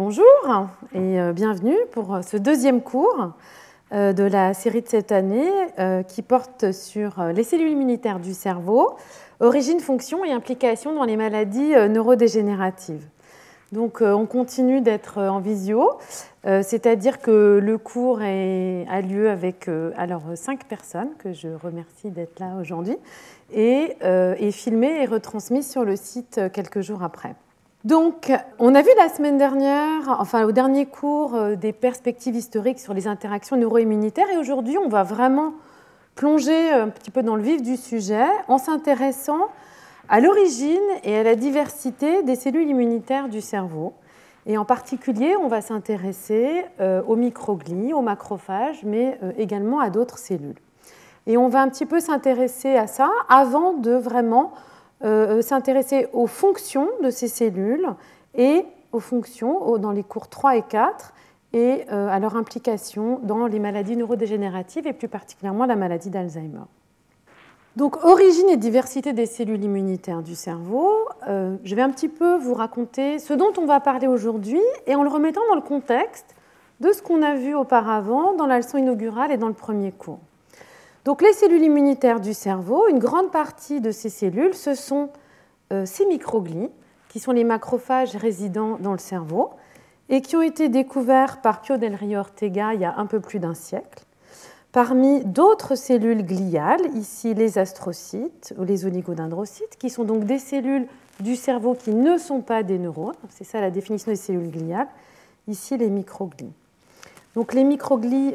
Bonjour et bienvenue pour ce deuxième cours de la série de cette année qui porte sur les cellules immunitaires du cerveau, origine, fonction et implication dans les maladies neurodégénératives. Donc on continue d'être en visio, c'est-à-dire que le cours a lieu avec 5 personnes, que je remercie d'être là aujourd'hui, et est filmé et retransmis sur le site quelques jours après. Donc, on a vu la semaine dernière, au dernier cours, des perspectives historiques sur les interactions neuroimmunitaires, et aujourd'hui, on va vraiment plonger un petit peu dans le vif du sujet en s'intéressant à l'origine et à la diversité des cellules immunitaires du cerveau. Et en particulier, on va s'intéresser aux microglies, aux macrophages, mais également à d'autres cellules. Et on va un petit peu s'intéresser à ça avant de vraiment s'intéresser aux fonctions de ces cellules et aux fonctions dans les cours 3 et 4 et à leur implication dans les maladies neurodégénératives et plus particulièrement la maladie d'Alzheimer. Donc, origine et diversité des cellules immunitaires du cerveau. Je vais un petit peu vous raconter ce dont on va parler aujourd'hui et en le remettant dans le contexte de ce qu'on a vu auparavant dans la leçon inaugurale et dans le premier cours. Donc, les cellules immunitaires du cerveau, une grande partie de ces cellules, ce sont ces microglies, qui sont les macrophages résidant dans le cerveau, et qui ont été découverts par Pio del Rio Ortega il y a un peu plus d'un siècle, parmi d'autres cellules gliales, ici les astrocytes ou les oligodendrocytes, qui sont donc des cellules du cerveau qui ne sont pas des neurones, c'est ça la définition des cellules gliales, ici les microglies. Donc, les microglies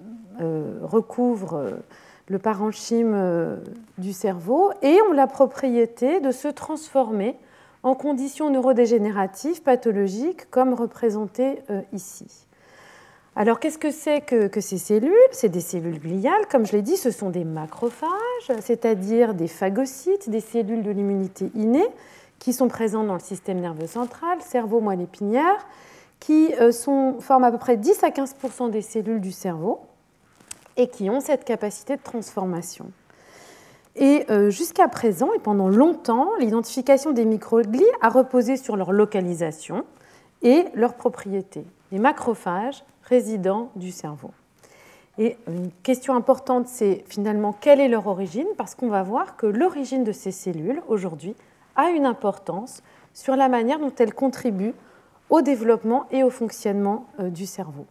recouvrent le parenchyme du cerveau et ont la propriété de se transformer en conditions neurodégénératives pathologiques comme représentées ici. Alors, qu'est-ce que c'est que ces cellules ? C'est des cellules gliales, comme je l'ai dit, ce sont des macrophages, c'est-à-dire des phagocytes, des cellules de l'immunité innée qui sont présentes dans le système nerveux central, cerveau, moelle épinière, qui forment à peu près 10 à 15% des cellules du cerveau et qui ont cette capacité de transformation. Et jusqu'à présent, et pendant longtemps, l'identification des microglies a reposé sur leur localisation et leurs propriétés, les macrophages résidents du cerveau. Et une question importante, c'est finalement quelle est leur origine, parce qu'on va voir que l'origine de ces cellules, aujourd'hui, a une importance sur la manière dont elles contribuent au développement et au fonctionnement du cerveau.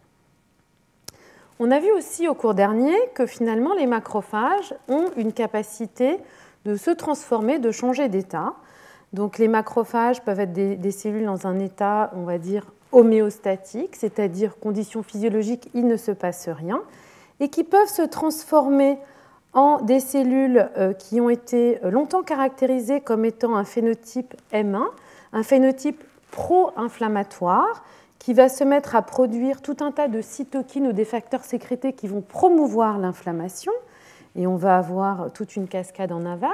On a vu aussi au cours dernier que finalement les macrophages ont une capacité de se transformer, de changer d'état. Donc les macrophages peuvent être des cellules dans un état, on va dire, homéostatique, c'est-à-dire conditions physiologiques, il ne se passe rien, et qui peuvent se transformer en des cellules qui ont été longtemps caractérisées comme étant un phénotype M1, un phénotype pro-inflammatoire, qui va se mettre à produire tout un tas de cytokines ou des facteurs sécrétés qui vont promouvoir l'inflammation, et on va avoir toute une cascade en aval.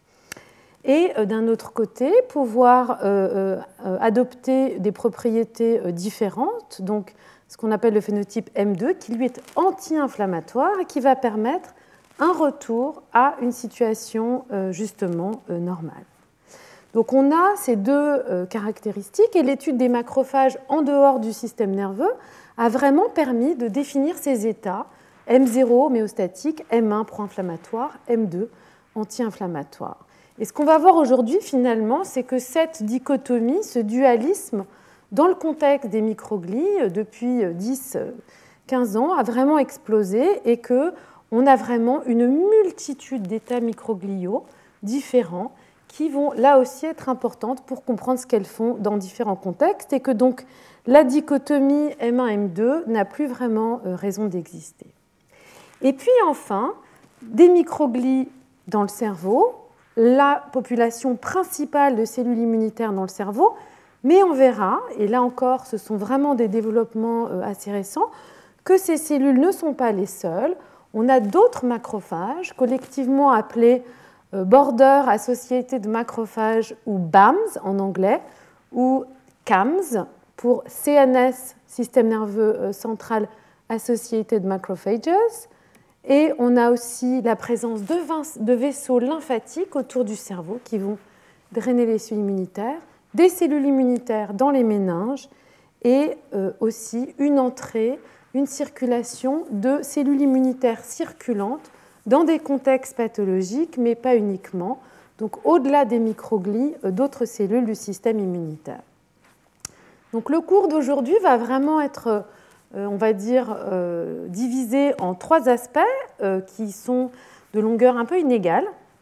Et d'un autre côté, pouvoir adopter des propriétés différentes, donc ce qu'on appelle le phénotype M2, qui lui est anti-inflammatoire et qui va permettre un retour à une situation justement normale. Donc on a ces deux caractéristiques et l'étude des macrophages en dehors du système nerveux a vraiment permis de définir ces états M0 homéostatique, M1 pro-inflammatoire, M2 anti-inflammatoire. Et ce qu'on va voir aujourd'hui finalement, c'est que cette dichotomie, ce dualisme dans le contexte des microglies depuis 10-15 ans a vraiment explosé et qu'on a vraiment une multitude d'états microgliaux différents qui vont là aussi être importantes pour comprendre ce qu'elles font dans différents contextes et que donc la dichotomie M1-M2 n'a plus vraiment raison d'exister. Et puis enfin, des microglies dans le cerveau, la population principale de cellules immunitaires dans le cerveau, mais on verra, et là encore ce sont vraiment des développements assez récents, que ces cellules ne sont pas les seules. On a d'autres macrophages, collectivement appelés Border Associated Macrophages ou BAMS en anglais, ou CAMS pour CNS, Système nerveux central Associated Macrophages. Et on a aussi la présence de vaisseaux lymphatiques autour du cerveau qui vont drainer les cellules immunitaires, des cellules immunitaires dans les méninges et aussi une entrée, une circulation de cellules immunitaires circulantes dans des contextes pathologiques, mais pas uniquement, donc au-delà des microglies, d'autres cellules du système immunitaire. Donc le cours d'aujourd'hui va vraiment être, on va dire, divisé en 3 aspects qui sont de longueur un peu inégale.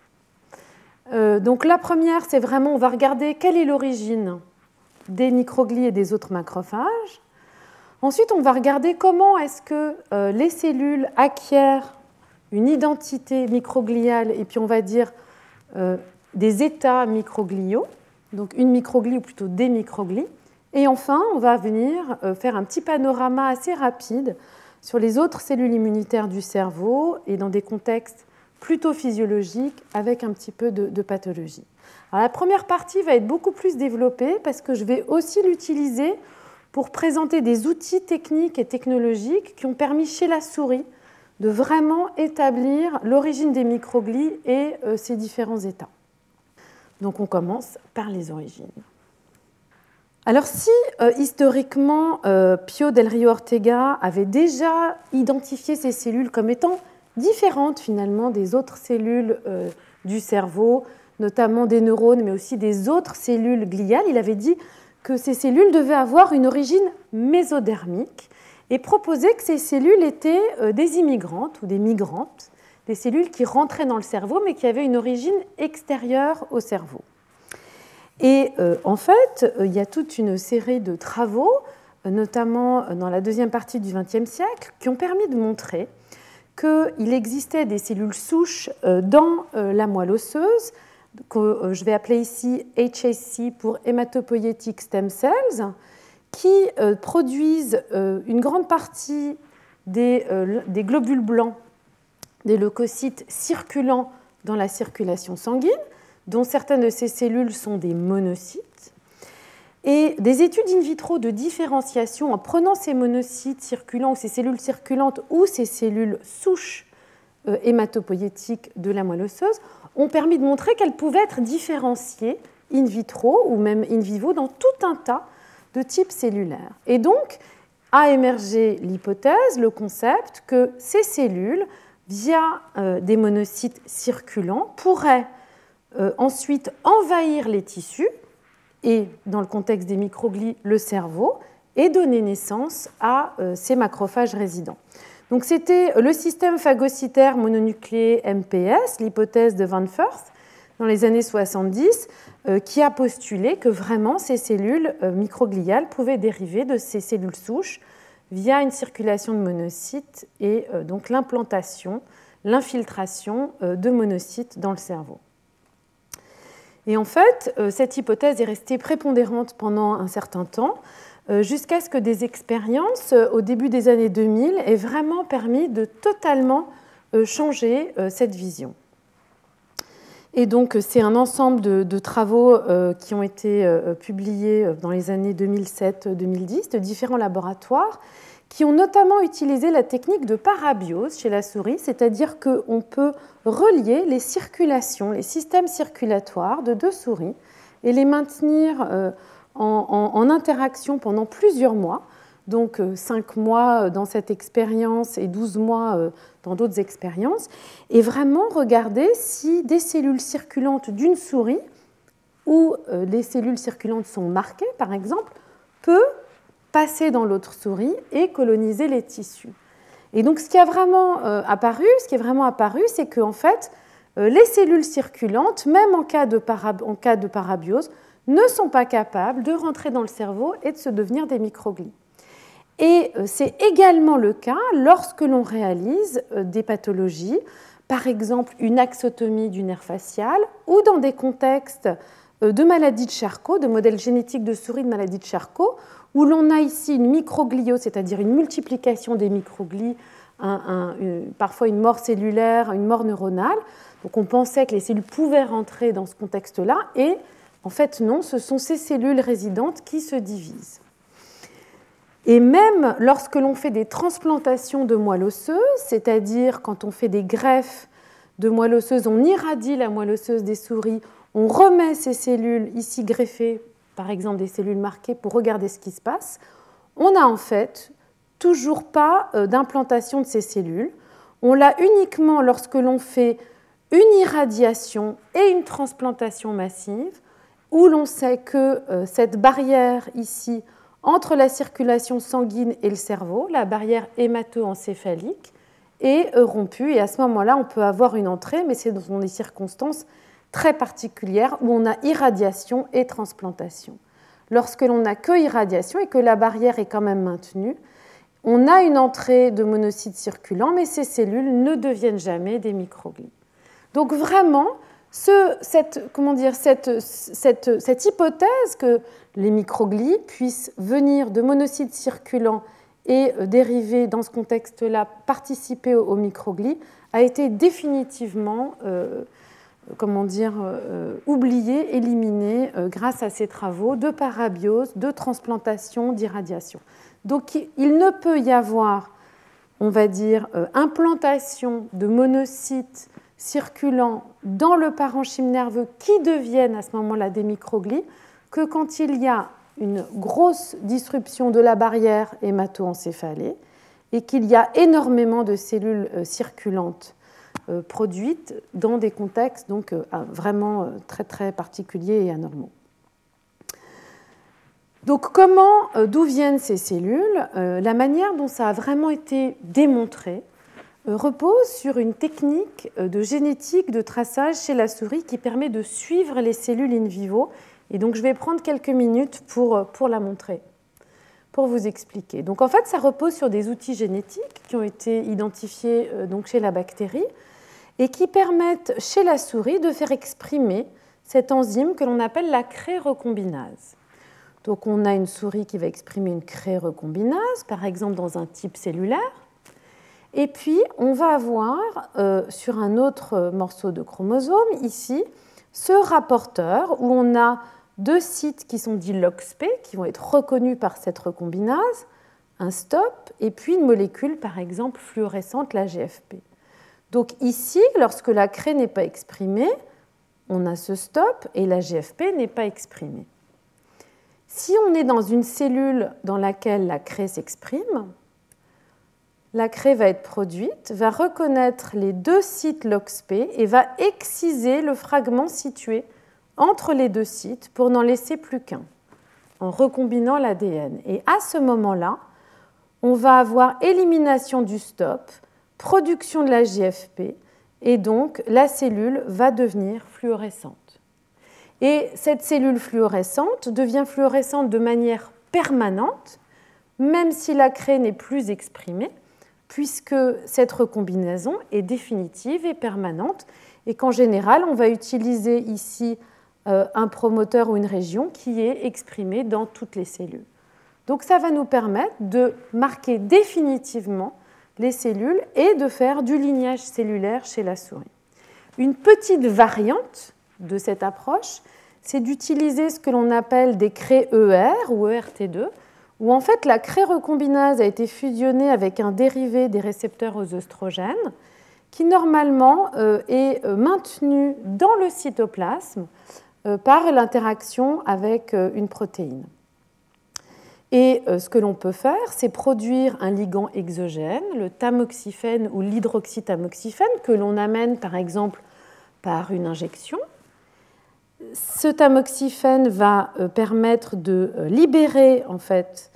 Donc la première, c'est vraiment, on va regarder quelle est l'origine des microglies et des autres macrophages. Ensuite, on va regarder comment est-ce que les cellules acquièrent une identité microgliale et puis on va dire des états microgliaux, donc une microglie ou plutôt des microglies. Et enfin, on va venir faire un petit panorama assez rapide sur les autres cellules immunitaires du cerveau et dans des contextes plutôt physiologiques avec un petit peu de pathologie. Alors, la première partie va être beaucoup plus développée parce que je vais aussi l'utiliser pour présenter des outils techniques et technologiques qui ont permis chez la souris de vraiment établir l'origine des microglies et ses différents états. Donc on commence par les origines. Alors si historiquement Pio del Rio Ortega avait déjà identifié ces cellules comme étant différentes finalement des autres cellules du cerveau, notamment des neurones, mais aussi des autres cellules gliales, il avait dit que ces cellules devaient avoir une origine mésodermique et proposait que ces cellules étaient des immigrantes ou des migrantes, des cellules qui rentraient dans le cerveau mais qui avaient une origine extérieure au cerveau. Et en fait, il y a toute une série de travaux, notamment dans la deuxième partie du XXe siècle, qui ont permis de montrer qu'il existait des cellules souches dans la moelle osseuse, que je vais appeler ici HSC pour hématopoïétique stem cells, qui produisent une grande partie des globules blancs, des leucocytes circulant dans la circulation sanguine, dont certaines de ces cellules sont des monocytes. Et des études in vitro de différenciation en prenant ces monocytes circulants ou ces cellules circulantes ou ces cellules souches hématopoïétiques de la moelle osseuse ont permis de montrer qu'elles pouvaient être différenciées in vitro ou même in vivo dans tout un tas de types cellulaires. Et donc a émergé l'hypothèse, le concept que ces cellules, via des monocytes circulants, pourraient ensuite envahir les tissus et, dans le contexte des microglies, le cerveau, et donner naissance à ces macrophages résidents. Donc c'était le système phagocytaire mononucléé MPS, l'hypothèse de Van Firth, dans les années 70, qui a postulé que vraiment ces cellules microgliales pouvaient dériver de ces cellules souches via une circulation de monocytes et donc l'implantation, l'infiltration de monocytes dans le cerveau. Et en fait, cette hypothèse est restée prépondérante pendant un certain temps, jusqu'à ce que des expériences au début des années 2000 aient vraiment permis de totalement changer cette vision. Et donc, c'est un ensemble de travaux qui ont été publiés dans les années 2007-2010 de différents laboratoires qui ont notamment utilisé la technique de parabiose chez la souris, c'est-à-dire qu'on peut relier les circulations, les systèmes circulatoires de 2 souris et les maintenir en interaction pendant plusieurs mois, donc 5 mois dans cette expérience et 12 mois dans d'autres expériences, et vraiment regarder si des cellules circulantes d'une souris, où les cellules circulantes sont marquées, par exemple, peut passer dans l'autre souris et coloniser les tissus. Et donc, ce qui est vraiment apparu, c'est qu'en fait, les cellules circulantes, même en cas de parabiose, ne sont pas capables de rentrer dans le cerveau et de se devenir des microglies. Et c'est également le cas lorsque l'on réalise des pathologies, par exemple une axotomie du nerf facial ou dans des contextes de maladie de Charcot, de modèles génétiques de souris de maladie de Charcot, où l'on a ici une microgliose, c'est-à-dire une multiplication des microglies, parfois une mort cellulaire, une mort neuronale. Donc on pensait que les cellules pouvaient rentrer dans ce contexte-là, et en fait non, ce sont ces cellules résidentes qui se divisent. Et même lorsque l'on fait des transplantations de moelle osseuse, c'est-à-dire quand on fait des greffes de moelle osseuse, on irradie la moelle osseuse des souris, on remet ces cellules ici greffées, par exemple des cellules marquées, pour regarder ce qui se passe, on n'a en fait toujours pas d'implantation de ces cellules. On l'a uniquement lorsque l'on fait une irradiation et une transplantation massive, où l'on sait que cette barrière ici, entre la circulation sanguine et le cerveau, la barrière hémato-encéphalique, est rompue. Et à ce moment-là, on peut avoir une entrée, mais c'est dans des circonstances très particulières où on a irradiation et transplantation. Lorsque l'on n'a que irradiation et que la barrière est quand même maintenue, on a une entrée de monocytes circulants, mais ces cellules ne deviennent jamais des microglies. Donc vraiment, cette hypothèse que les microglies puissent venir de monocytes circulants et dériver, dans ce contexte-là, participer aux microglies, a été définitivement oubliée, éliminée grâce à ces travaux de parabiose, de transplantation, d'irradiation. Donc il ne peut y avoir, on va dire, implantation de monocytes circulants dans le parenchyme nerveux qui deviennent à ce moment-là des microglies que quand il y a une grosse disruption de la barrière hémato-encéphalée et qu'il y a énormément de cellules circulantes produites dans des contextes donc, vraiment très, très particuliers et anormaux. Donc, d'où viennent ces cellules ? La manière dont ça a vraiment été démontré repose sur une technique de génétique de traçage chez la souris qui permet de suivre les cellules in vivo. Et donc, je vais prendre quelques minutes pour la montrer, pour vous expliquer. Donc, en fait, ça repose sur des outils génétiques qui ont été identifiés donc, chez la bactérie et qui permettent chez la souris de faire exprimer cette enzyme que l'on appelle la cré-recombinase. Donc, on a une souris qui va exprimer une cré-recombinase, par exemple dans un type cellulaire. Et puis, on va avoir sur un autre morceau de chromosome, ici, ce rapporteur où on a deux sites qui sont dits LOXP, qui vont être reconnus par cette recombinase, un stop, et puis une molécule, par exemple, fluorescente, la GFP. Donc ici, lorsque la cré n'est pas exprimée, on a ce stop et la GFP n'est pas exprimée. Si on est dans une cellule dans laquelle la cré s'exprime, la cré va être produite, va reconnaître les deux sites LOXP et va exciser le fragment situé entre les deux sites pour n'en laisser plus qu'un, en recombinant l'ADN. Et à ce moment-là, on va avoir élimination du stop, production de la GFP, et donc la cellule va devenir fluorescente. Et cette cellule fluorescente devient fluorescente de manière permanente, même si la cré n'est plus exprimée, puisque cette recombinaison est définitive et permanente, et qu'en général, on va utiliser ici un promoteur ou une région qui est exprimée dans toutes les cellules. Donc ça va nous permettre de marquer définitivement les cellules et de faire du lignage cellulaire chez la souris. Une petite variante de cette approche, c'est d'utiliser ce que l'on appelle des cré-ER ou ERT2, où en fait la cré-recombinase a été fusionnée avec un dérivé des récepteurs aux œstrogènes qui normalement est maintenu dans le cytoplasme par l'interaction avec une protéine. Et ce que l'on peut faire, c'est produire un ligand exogène, le tamoxifène ou l'hydroxytamoxifène, que l'on amène par exemple par une injection. Ce tamoxifène va permettre de libérer en fait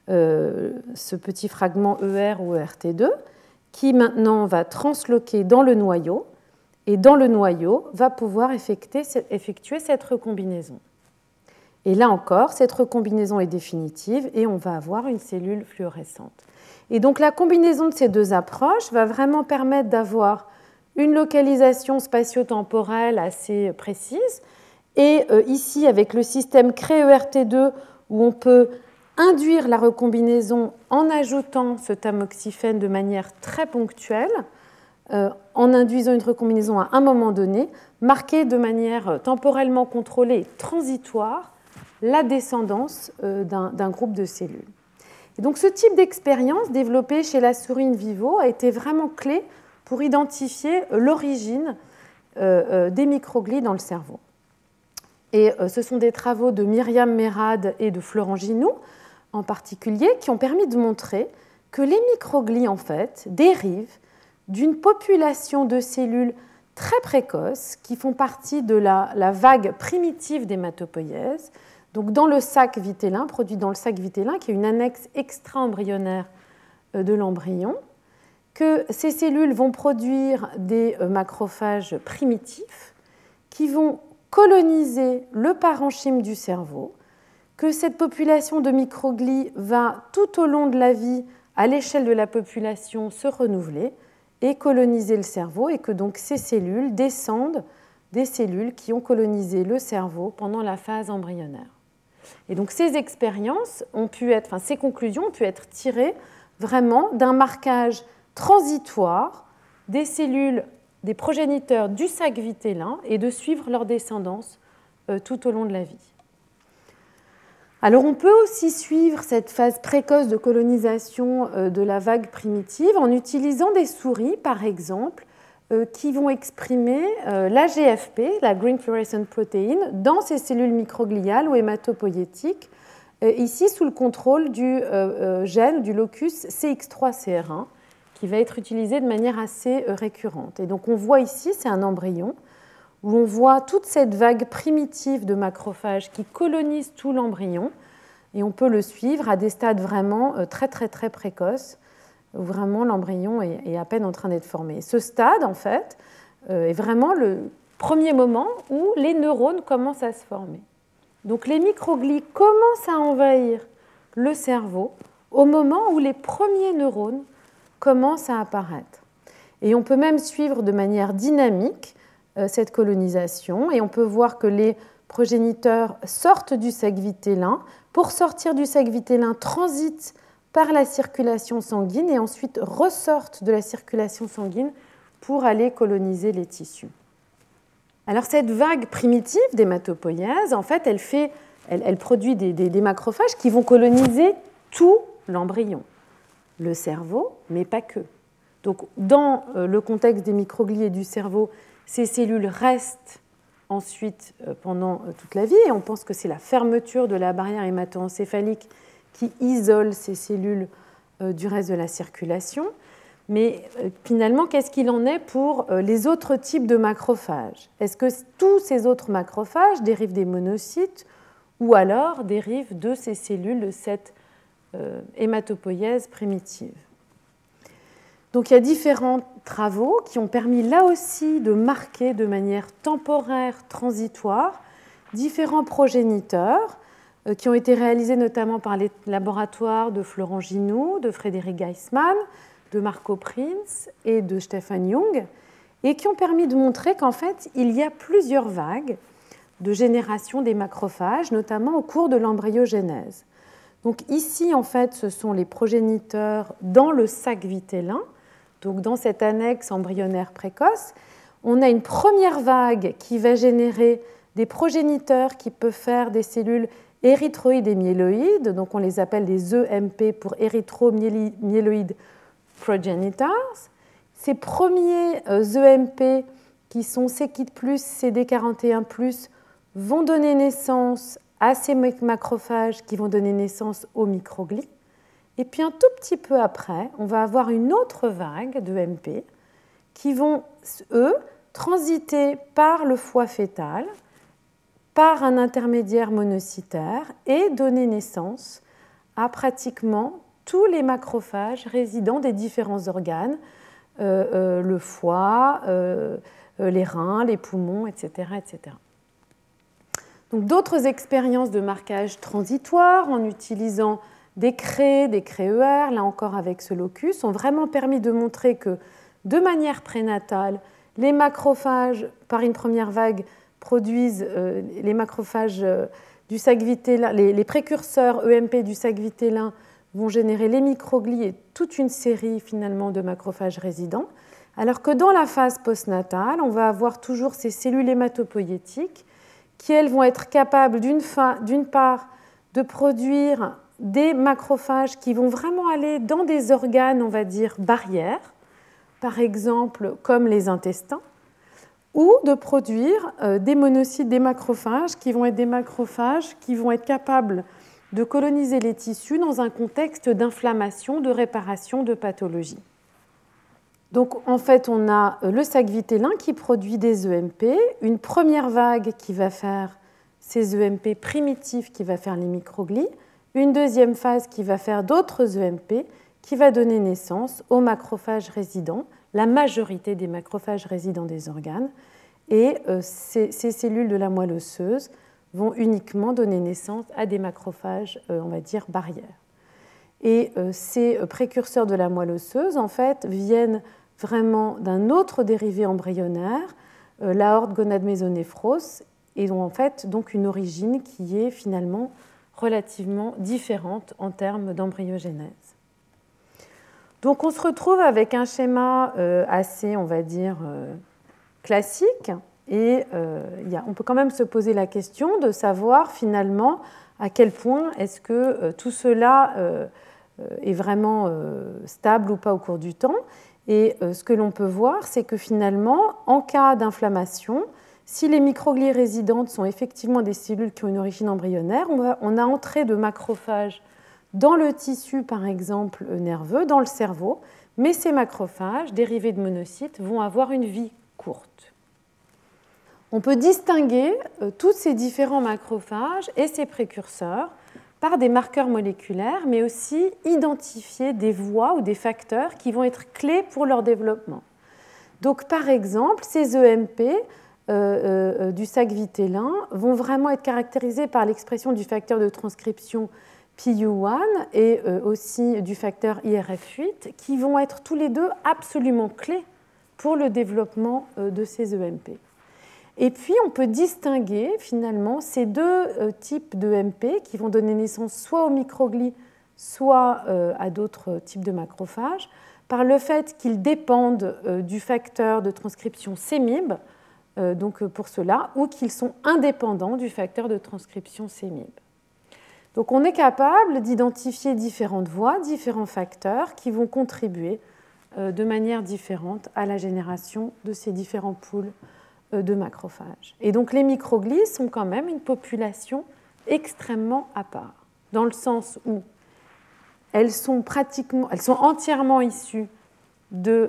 ce petit fragment ER ou ERT2 qui maintenant va transloquer dans le noyau et dans le noyau va pouvoir effectuer cette recombinaison. Et là encore, cette recombinaison est définitive et on va avoir une cellule fluorescente. Et donc la combinaison de ces deux approches va vraiment permettre d'avoir une localisation spatio-temporelle assez précise. Et ici, avec le système cré-ERT2, où on peut induire la recombinaison en ajoutant ce tamoxifène de manière très ponctuelle, en induisant une recombinaison à un moment donné, marquer de manière temporellement contrôlée et transitoire la descendance d'un groupe de cellules. Et donc ce type d'expérience développée chez la souris in vivo a été vraiment clé pour identifier l'origine des microglies dans le cerveau. Et ce sont des travaux de Myriam Merad et de Florent Ginoux en particulier, qui ont permis de montrer que les microglies, en fait, dérivent d'une population de cellules très précoces qui font partie de la vague primitive d'hématopoïèse, donc dans le sac vitellin, produit dans le sac vitellin, qui est une annexe extra-embryonnaire de l'embryon, que ces cellules vont produire des macrophages primitifs qui vont coloniser le parenchyme du cerveau, que cette population de microglies va tout au long de la vie, à l'échelle de la population, se renouveler et coloniser le cerveau, et que donc ces cellules descendent des cellules qui ont colonisé le cerveau pendant la phase embryonnaire. Et donc ces expériences ont pu être, ces conclusions ont pu être tirées vraiment d'un marquage transitoire des cellules, des progéniteurs du sac vitellin et de suivre leur descendance tout au long de la vie. Alors on peut aussi suivre cette phase précoce de colonisation de la vague primitive en utilisant des souris, par exemple, qui vont exprimer la GFP, la Green Fluorescent Protein, dans ces cellules microgliales ou hématopoïétiques, ici sous le contrôle du gène, du locus CX3CR1, qui va être utilisé de manière assez récurrente. Et donc on voit ici, c'est un embryon, où on voit toute cette vague primitive de macrophages qui colonisent tout l'embryon, et on peut le suivre à des stades vraiment très très très précoces, où vraiment l'embryon est à peine en train d'être formé. Ce stade, en fait, est vraiment le premier moment où les neurones commencent à se former. Donc les microglies commencent à envahir le cerveau au moment où les premiers neurones commencent à apparaître. Et on peut même suivre de manière dynamique cette colonisation, et on peut voir que les progéniteurs sortent du sac vitellin. Pour sortir du sac vitellin, transitent par la circulation sanguine et ensuite ressortent de la circulation sanguine pour aller coloniser les tissus. Alors cette vague primitive d'hématopoïèse, en fait, elle produit des macrophages qui vont coloniser tout l'embryon, le cerveau, mais pas que. Donc dans le contexte des microglies et du cerveau, ces cellules restent ensuite pendant toute la vie, et on pense que c'est la fermeture de la barrière hémato-encéphalique qui isole ces cellules du reste de la circulation. Mais finalement, qu'est-ce qu'il en est pour les autres types de macrophages? Est-ce que tous ces autres macrophages dérivent des monocytes ou alors dérivent de ces cellules de cette hématopoïèse primitive? Donc il y a différents travaux qui ont permis là aussi de marquer de manière temporaire, transitoire, différents progéniteurs qui ont été réalisés notamment par les laboratoires de Florent Ginoux, de Frédéric Geismann, de Marco Prinz et de Stefan Jung, et qui ont permis de montrer qu'en fait, il y a plusieurs vagues de génération des macrophages, notamment au cours de l'embryogénèse. Donc ici, en fait, ce sont les progéniteurs dans le sac vitellin, donc dans cette annexe embryonnaire précoce. On a une première vague qui va générer des progéniteurs qui peuvent faire des cellules érythroïdes et myéloïdes, donc on les appelle des EMP pour érythro-myéloïdes progenitors. Ces premiers EMP qui sont c-KIT+, CD41+, vont donner naissance à ces macrophages qui vont donner naissance aux microglies. Et puis un tout petit peu après, on va avoir une autre vague d'EMP qui vont, eux, transiter par le foie fœtal, par un intermédiaire monocytaire et donner naissance à pratiquement tous les macrophages résidant des différents organes, le foie, les reins, les poumons, etc., etc. Donc, d'autres expériences de marquage transitoire en utilisant des craies, des CREER, là encore avec ce locus, ont vraiment permis de montrer que, de manière prénatale, les macrophages, par une première vague, produisent les macrophages du sac vitellin, les précurseurs EMP du sac vitellin vont générer les microglies et toute une série finalement de macrophages résidents, alors que dans la phase postnatale, on va avoir toujours ces cellules hématopoïétiques qui, elles, vont être capables d'une part de produire des macrophages qui vont vraiment aller dans des organes, on va dire, barrières, par exemple comme les intestins, ou de produire des monocytes, des macrophages qui vont être des macrophages qui vont être capables de coloniser les tissus dans un contexte d'inflammation, de réparation, de pathologie. Donc en fait, on a le sac vitellin qui produit des EMP, une première vague qui va faire ces EMP primitifs qui va faire les microglies, une deuxième phase qui va faire d'autres EMP qui va donner naissance aux macrophages résidents, la majorité des macrophages résidents des organes, et ces cellules de la moelle osseuse vont uniquement donner naissance à des macrophages, on va dire, barrières. Et ces précurseurs de la moelle osseuse, en fait, viennent vraiment d'un autre dérivé embryonnaire, l'aorte gonade mésonéphros, et ont en fait donc une origine qui est finalement relativement différente en termes d'embryogénèse. Donc on se retrouve avec un schéma assez, on va dire, classique, et on peut quand même se poser la question de savoir finalement à quel point est-ce que tout cela est vraiment stable ou pas au cours du temps. Et ce que l'on peut voir, c'est que finalement, en cas d'inflammation, si les microglies résidentes sont effectivement des cellules qui ont une origine embryonnaire, on a entrée de macrophages dans le tissu, par exemple, nerveux, dans le cerveau, mais ces macrophages, dérivés de monocytes, vont avoir une vie courte. On peut distinguer tous ces différents macrophages et ces précurseurs par des marqueurs moléculaires, mais aussi identifier des voies ou des facteurs qui vont être clés pour leur développement. Donc, par exemple, ces EMP du sac vitellin vont vraiment être caractérisés par l'expression du facteur de transcription PU1 et aussi du facteur IRF8, qui vont être tous les deux absolument clés pour le développement de ces EMP. Et puis, on peut distinguer finalement ces deux types d'EMP qui vont donner naissance soit aux microglies, soit à d'autres types de macrophages, par le fait qu'ils dépendent du facteur de transcription CMYB, donc pour cela, ou qu'ils sont indépendants du facteur de transcription CMYB. Donc, on est capable d'identifier différentes voies, différents facteurs qui vont contribuer de manière différente à la génération de ces différents pools de macrophages. Et donc les microglies sont quand même une population extrêmement à part, dans le sens où elles sont entièrement issues de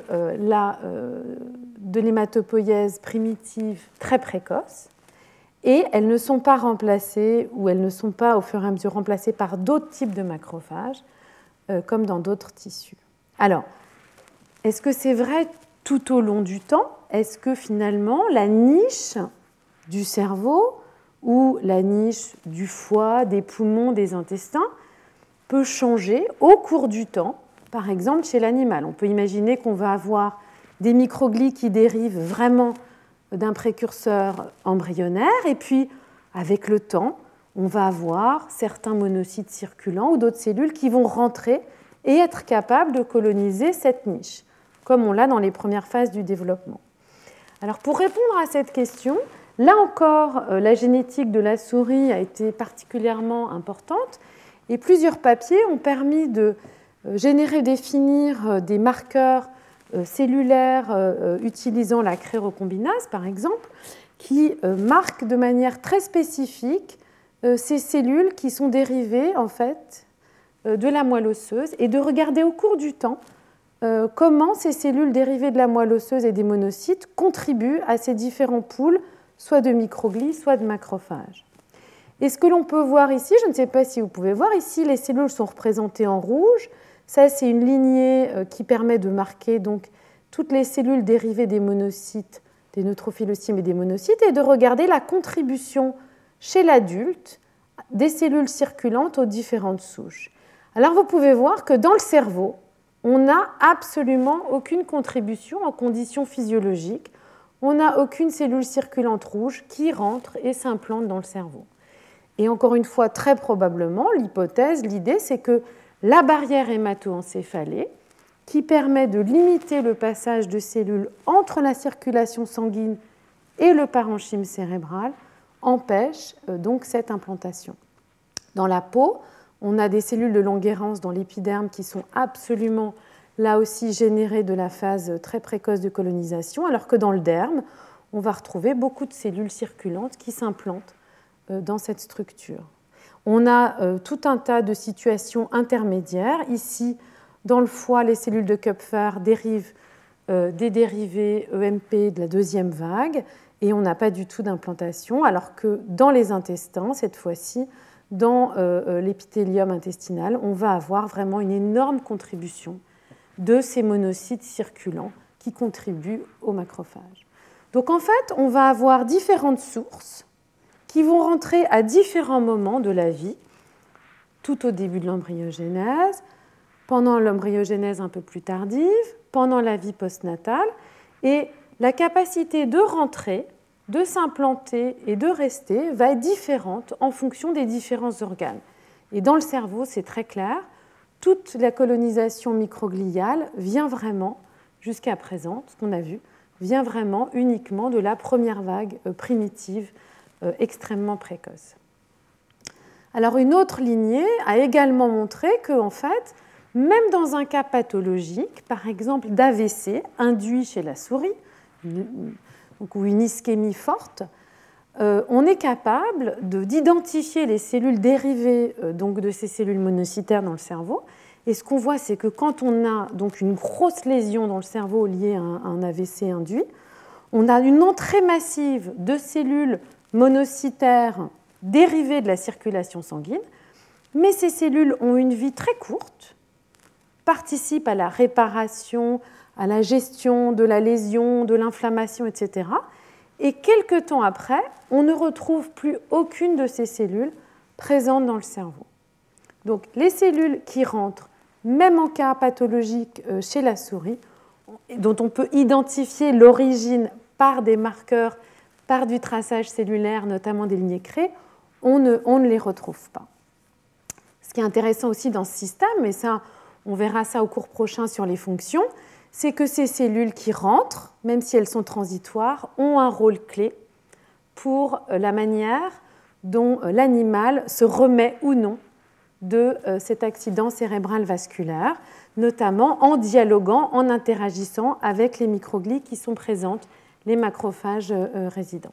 l'hématopoïèse primitive très précoce, et elles ne sont pas remplacées, ou elles ne sont pas au fur et à mesure remplacées par d'autres types de macrophages, comme dans d'autres tissus. Alors, est-ce que c'est vrai tout au long du temps? Est-ce que finalement la niche du cerveau ou la niche du foie, des poumons, des intestins peut changer au cours du temps, par exemple chez l'animal? On peut imaginer qu'on va avoir des microglies qui dérivent vraiment d'un précurseur embryonnaire, et puis avec le temps, on va avoir certains monocytes circulants ou d'autres cellules qui vont rentrer et être capables de coloniser cette niche, comme on l'a dans les premières phases du développement. Alors pour répondre à cette question, là encore, la génétique de la souris a été particulièrement importante, et plusieurs papiers ont permis de générer, définir des marqueurs cellulaires utilisant la crérocombinase, par exemple, qui marquent de manière très spécifique ces cellules qui sont dérivées en fait de la moelle osseuse, et de regarder au cours du temps comment ces cellules dérivées de la moelle osseuse et des monocytes contribuent à ces différents pools, soit de microglies, soit de macrophages. Et ce que l'on peut voir ici, je ne sais pas si vous pouvez voir, ici les cellules sont représentées en rouge. Ça, c'est une lignée qui permet de marquer donc toutes les cellules dérivées des monocytes, des neutrophilosimes et des monocytes, et de regarder la contribution chez l'adulte des cellules circulantes aux différentes souches. Alors vous pouvez voir que dans le cerveau, on n'a absolument aucune contribution en conditions physiologiques. On n'a aucune cellule circulante rouge qui rentre et s'implante dans le cerveau. Et encore une fois, très probablement, l'hypothèse, l'idée, c'est que la barrière hémato-encéphalée, qui permet de limiter le passage de cellules entre la circulation sanguine et le parenchyme cérébral, empêche donc cette implantation. Dans la peau, on a des cellules de Langerhans dans l'épiderme qui sont absolument, là aussi, générées de la phase très précoce de colonisation, alors que dans le derme, on va retrouver beaucoup de cellules circulantes qui s'implantent dans cette structure. on a tout un tas de situations intermédiaires. Ici, dans le foie, les cellules de Kupfer dérivent des dérivés EMP de la deuxième vague et on n'a pas du tout d'implantation, alors que dans les intestins, cette fois-ci, dans l'épithélium intestinal, on va avoir vraiment une énorme contribution de ces monocytes circulants qui contribuent au macrophage. Donc en fait, on va avoir différentes sources qui vont rentrer à différents moments de la vie, tout au début de l'embryogénèse, pendant l'embryogénèse un peu plus tardive, pendant la vie postnatale, et la capacité de rentrer, de s'implanter et de rester va être différente en fonction des différents organes. Et dans le cerveau, c'est très clair, toute la colonisation microgliale vient vraiment, jusqu'à présent, ce qu'on a vu, vient vraiment uniquement de la première vague primitive extrêmement précoce. Alors une autre lignée a également montré qu'en fait, même dans un cas pathologique, par exemple d'AVC induit chez la souris, ou une ischémie forte, on est capable d'identifier les cellules dérivées donc de ces cellules monocytaires dans le cerveau. Et ce qu'on voit, c'est que quand on a donc une grosse lésion dans le cerveau liée à un AVC induit, on a une entrée massive de cellules monocytaires dérivées de la circulation sanguine, mais ces cellules ont une vie très courte, participent à la réparation, à la gestion de la lésion, de l'inflammation, etc. Et quelque temps après, on ne retrouve plus aucune de ces cellules présentes dans le cerveau. Donc les cellules qui rentrent, même en cas pathologique chez la souris, dont on peut identifier l'origine par des marqueurs, par du traçage cellulaire, notamment des lignées crées, on ne les retrouve pas. Ce qui est intéressant aussi dans ce système, et ça, on verra ça au cours prochain sur les fonctions, c'est que ces cellules qui rentrent, même si elles sont transitoires, ont un rôle clé pour la manière dont l'animal se remet ou non de cet accident cérébral vasculaire, notamment en dialoguant, en interagissant avec les microglies qui sont présentes, les macrophages résidents.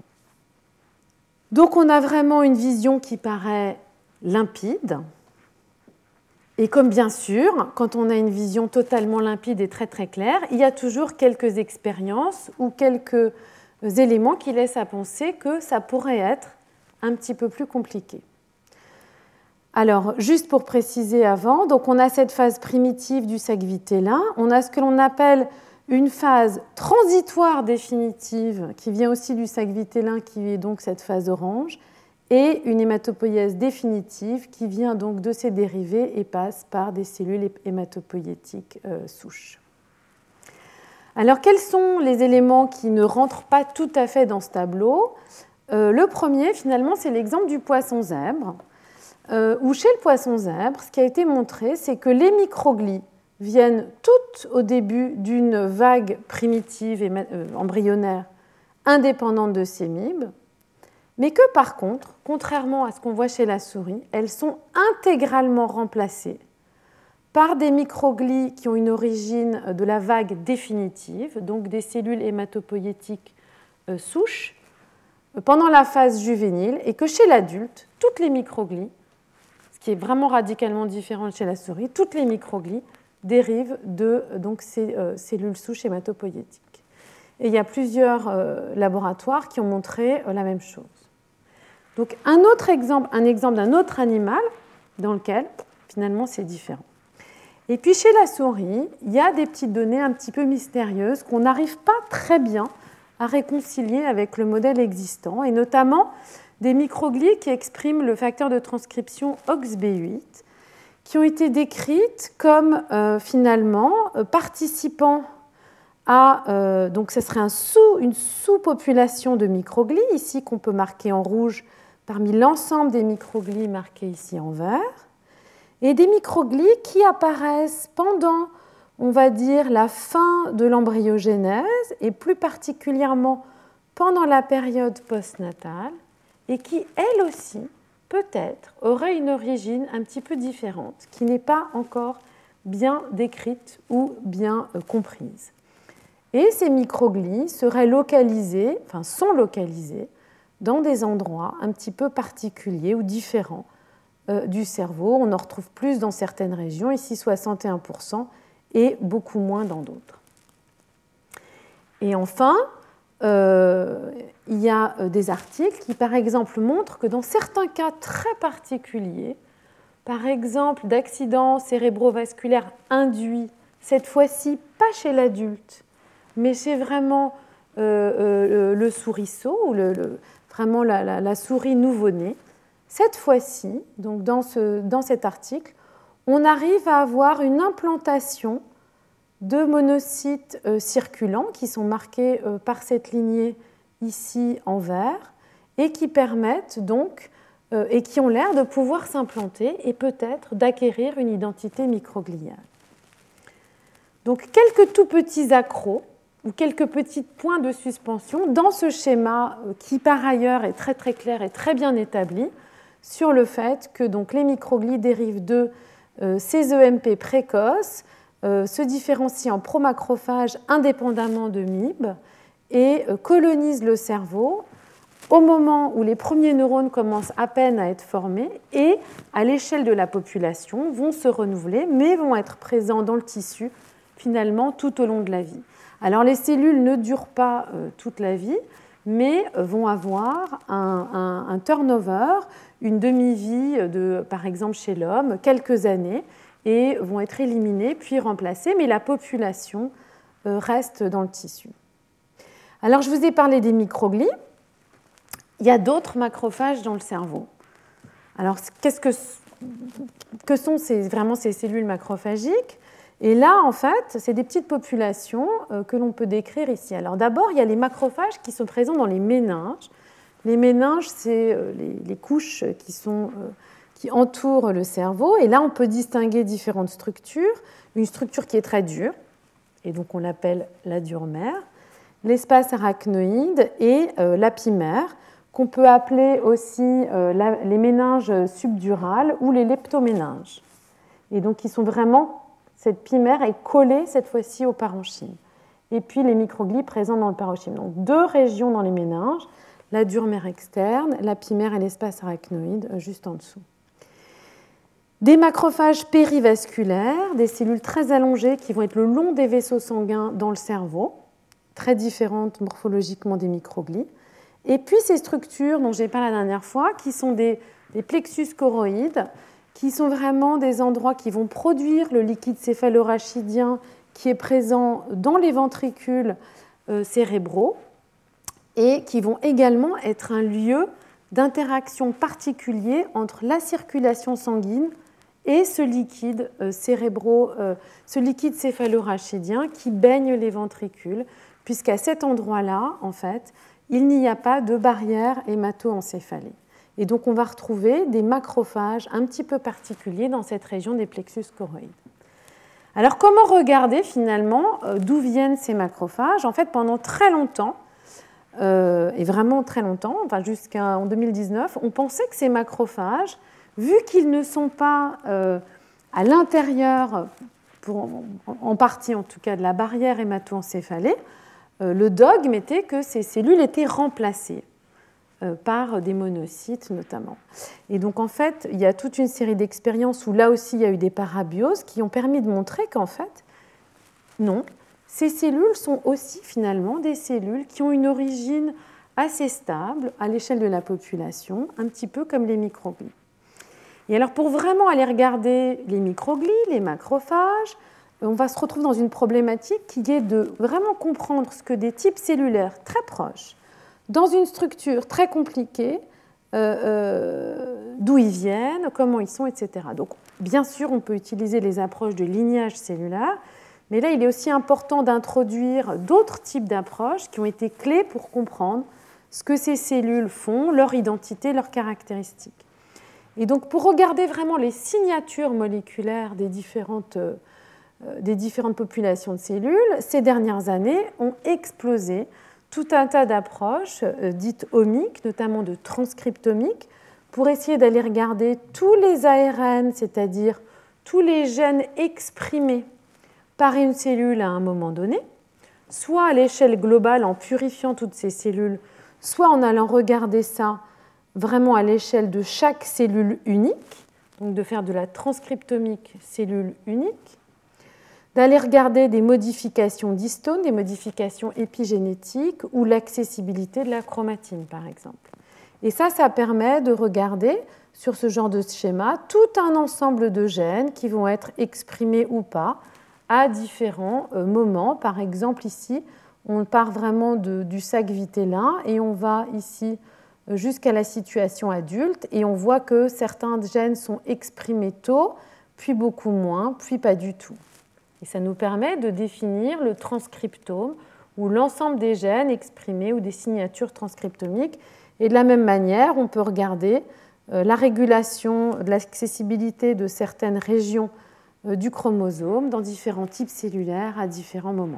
Donc on a vraiment une vision qui paraît limpide. Et comme bien sûr, quand on a une vision totalement limpide et très très claire, il y a toujours quelques expériences ou quelques éléments qui laissent à penser que ça pourrait être un petit peu plus compliqué. Alors, juste pour préciser avant, donc on a cette phase primitive du sac vitellin, on a ce que l'on appelle une phase transitoire définitive qui vient aussi du sac vitellin, qui est donc cette phase orange, et une hématopoïèse définitive qui vient donc de ces dérivés et passe par des cellules hématopoïétiques souches. Alors, quels sont les éléments qui ne rentrent pas tout à fait dans ce tableau ? Le premier, finalement, c'est l'exemple du poisson zèbre, où chez le poisson zèbre, ce qui a été montré, c'est que les microglies viennent toutes au début d'une vague primitive et embryonnaire indépendante de ces mibes, mais que par contre, contrairement à ce qu'on voit chez la souris, elles sont intégralement remplacées par des microglies qui ont une origine de la vague définitive, donc des cellules hématopoïétiques souches, pendant la phase juvénile, et que chez l'adulte, toutes les microglies, ce qui est vraiment radicalement différent chez la souris, toutes les microglies dérivent de donc, ces cellules souches hématopoïétiques. Et il y a plusieurs laboratoires qui ont montré la même chose. Donc un autre exemple, un exemple d'un autre animal dans lequel finalement c'est différent. Et puis chez la souris, il y a des petites données un petit peu mystérieuses qu'on n'arrive pas très bien à réconcilier avec le modèle existant, et notamment des microglies qui expriment le facteur de transcription OXB8, qui ont été décrites comme finalement participant à, donc ce serait une sous-population de microglies, ici qu'on peut marquer en rouge parmi l'ensemble des microglies marquées ici en vert, et des microglies qui apparaissent pendant, on va dire, la fin de l'embryogénèse, et plus particulièrement pendant la période postnatale, et qui, elles aussi, peut-être, auraient une origine un petit peu différente, qui n'est pas encore bien décrite ou bien comprise. Et ces microglies seraient localisées, sont localisées dans des endroits un petit peu particuliers ou différents du cerveau. On en retrouve plus dans certaines régions, ici 61%, et beaucoup moins dans d'autres. Et enfin, il y a des articles qui, par exemple, montrent que dans certains cas très particuliers, par exemple d'accidents cérébrovasculaires induits, cette fois-ci pas chez l'adulte, mais chez vraiment le souriceau, ou vraiment la souris nouveau-née, cette fois-ci, donc dans cet article, on arrive à avoir une implantation de monocytes circulants qui sont marqués par cette lignée ici en vert et qui permettent donc et qui ont l'air de pouvoir s'implanter et peut-être d'acquérir une identité microgliale. Donc quelques tout petits accros ou quelques petits points de suspension dans ce schéma qui par ailleurs est très très clair et très bien établi sur le fait que donc, les microglies dérivent de ces EMP précoces, se différencient en promacrophages indépendamment de MIB et colonisent le cerveau au moment où les premiers neurones commencent à peine à être formés et, à l'échelle de la population, vont se renouveler, mais vont être présents dans le tissu, finalement, tout au long de la vie. Alors, les cellules ne durent pas toute la vie, mais vont avoir un turnover, une demi-vie, par exemple chez l'homme, quelques années, et vont être éliminées, puis remplacées, mais la population reste dans le tissu. Alors, je vous ai parlé des microglies. Il y a d'autres macrophages dans le cerveau. Alors, qu'est-ce que sont vraiment ces cellules macrophagiques? Et là, en fait, c'est des petites populations que l'on peut décrire ici. Alors d'abord, il y a les macrophages qui sont présents dans les méninges. Les méninges, c'est les couches qui entourent le cerveau. Et là, on peut distinguer différentes structures. Une structure qui est très dure, et donc on l'appelle la dure-mère, l'espace arachnoïde et l'apimère, qu'on peut appeler aussi les méninges subdurales ou les leptoméninges. Et donc, ils sont vraiment... Cette pimère est collée cette fois-ci au parenchyme. Et puis les microglies présents dans le parenchyme. Donc deux régions dans les méninges, la dure-mère externe, la pimère et l'espace arachnoïde juste en dessous. Des macrophages périvasculaires, des cellules très allongées qui vont être le long des vaisseaux sanguins dans le cerveau, très différentes morphologiquement des microglies. Et puis ces structures dont j'ai parlé la dernière fois, qui sont des plexus choroïdes, qui sont vraiment des endroits qui vont produire le liquide céphalorachidien qui est présent dans les ventricules cérébraux et qui vont également être un lieu d'interaction particulier entre la circulation sanguine et ce liquide ce liquide céphalorachidien qui baigne les ventricules, puisqu'à cet endroit-là, en fait, il n'y a pas de barrière hémato-encéphalée. Et donc, on va retrouver des macrophages un petit peu particuliers dans cette région des plexus choroïdes. Alors, comment regarder finalement d'où viennent ces macrophages? En fait, pendant très longtemps, et vraiment très longtemps, enfin jusqu'en 2019, on pensait que ces macrophages, vu qu'ils ne sont pas à l'intérieur, en partie en tout cas, de la barrière hémato-encéphalée, le dogme était que ces cellules étaient remplacées par des monocytes notamment. Et donc en fait, il y a toute une série d'expériences où là aussi il y a eu des parabioses qui ont permis de montrer qu'en fait, non, ces cellules sont aussi finalement des cellules qui ont une origine assez stable à l'échelle de la population, un petit peu comme les microglies. Et alors pour vraiment aller regarder les microglies, les macrophages, on va se retrouver dans une problématique qui est de vraiment comprendre ce que des types cellulaires très proches, dans une structure très compliquée, d'où ils viennent, comment ils sont, etc. Donc, bien sûr, on peut utiliser les approches de lignage cellulaire, mais là, il est aussi important d'introduire d'autres types d'approches qui ont été clés pour comprendre ce que ces cellules font, leur identité, leurs caractéristiques. Et donc, pour regarder vraiment les signatures moléculaires des différentes populations de cellules, ces dernières années ont explosé tout un tas d'approches dites omiques, notamment de transcriptomiques, pour essayer d'aller regarder tous les ARN, c'est-à-dire tous les gènes exprimés par une cellule à un moment donné, soit à l'échelle globale en purifiant toutes ces cellules, soit en allant regarder ça vraiment à l'échelle de chaque cellule unique, donc de faire de la transcriptomique cellule unique, d'aller regarder des modifications d'histones, des modifications épigénétiques ou l'accessibilité de la chromatine, par exemple. Et ça permet de regarder sur ce genre de schéma tout un ensemble de gènes qui vont être exprimés ou pas à différents moments. Par exemple, ici, on part vraiment du sac vitellin et on va ici jusqu'à la situation adulte et on voit que certains gènes sont exprimés tôt, puis beaucoup moins, puis pas du tout. Et ça nous permet de définir le transcriptome ou l'ensemble des gènes exprimés ou des signatures transcriptomiques. Et de la même manière, on peut regarder la régulation de l'accessibilité de certaines régions du chromosome dans différents types cellulaires à différents moments.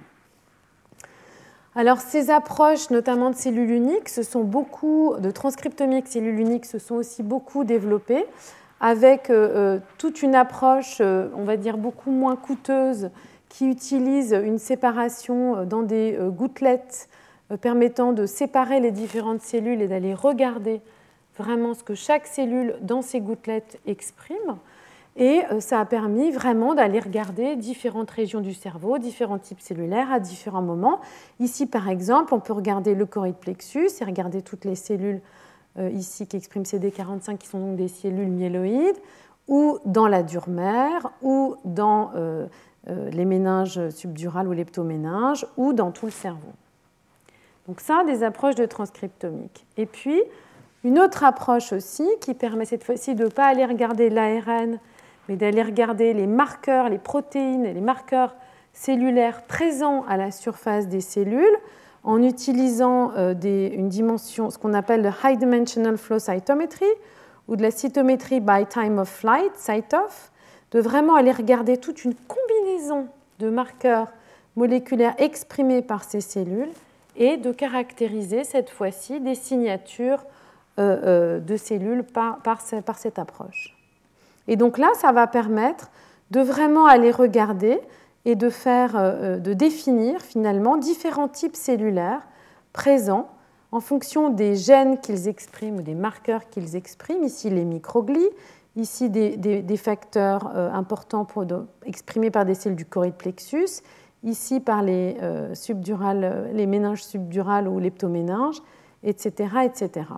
Alors ces approches, notamment de cellules uniques, de transcriptomique cellules uniques, se sont aussi beaucoup développées avec toute une approche, on va dire, beaucoup moins coûteuse qui utilise une séparation dans des gouttelettes permettant de séparer les différentes cellules et d'aller regarder vraiment ce que chaque cellule dans ces gouttelettes exprime. Et ça a permis vraiment d'aller regarder différentes régions du cerveau, différents types cellulaires à différents moments. Ici, par exemple, on peut regarder le choroïde plexus et regarder toutes les cellules ici qui expriment CD45, qui sont donc des cellules myéloïdes, ou dans la dure mère, ou dans les méninges subdurales ou leptoméninges, ou dans tout le cerveau. Donc ça, des approches de transcriptomique. Et puis, une autre approche aussi qui permet cette fois-ci de ne pas aller regarder l'ARN, mais d'aller regarder les marqueurs, les protéines et les marqueurs cellulaires présents à la surface des cellules en utilisant une dimension, ce qu'on appelle le High Dimensional Flow Cytometry ou de la cytométrie by time of flight, CyTOF, de vraiment aller regarder toute une combinaison de marqueurs moléculaires exprimés par ces cellules et de caractériser cette fois-ci des signatures de cellules par cette approche. Et donc là, ça va permettre de vraiment aller regarder et de définir finalement différents types cellulaires présents en fonction des gènes qu'ils expriment ou des marqueurs qu'ils expriment, ici les microglies, ici des facteurs importants exprimés par des cellules du choroïde plexus, ici par les méninges subdurales ou leptoméninges, etc., etc.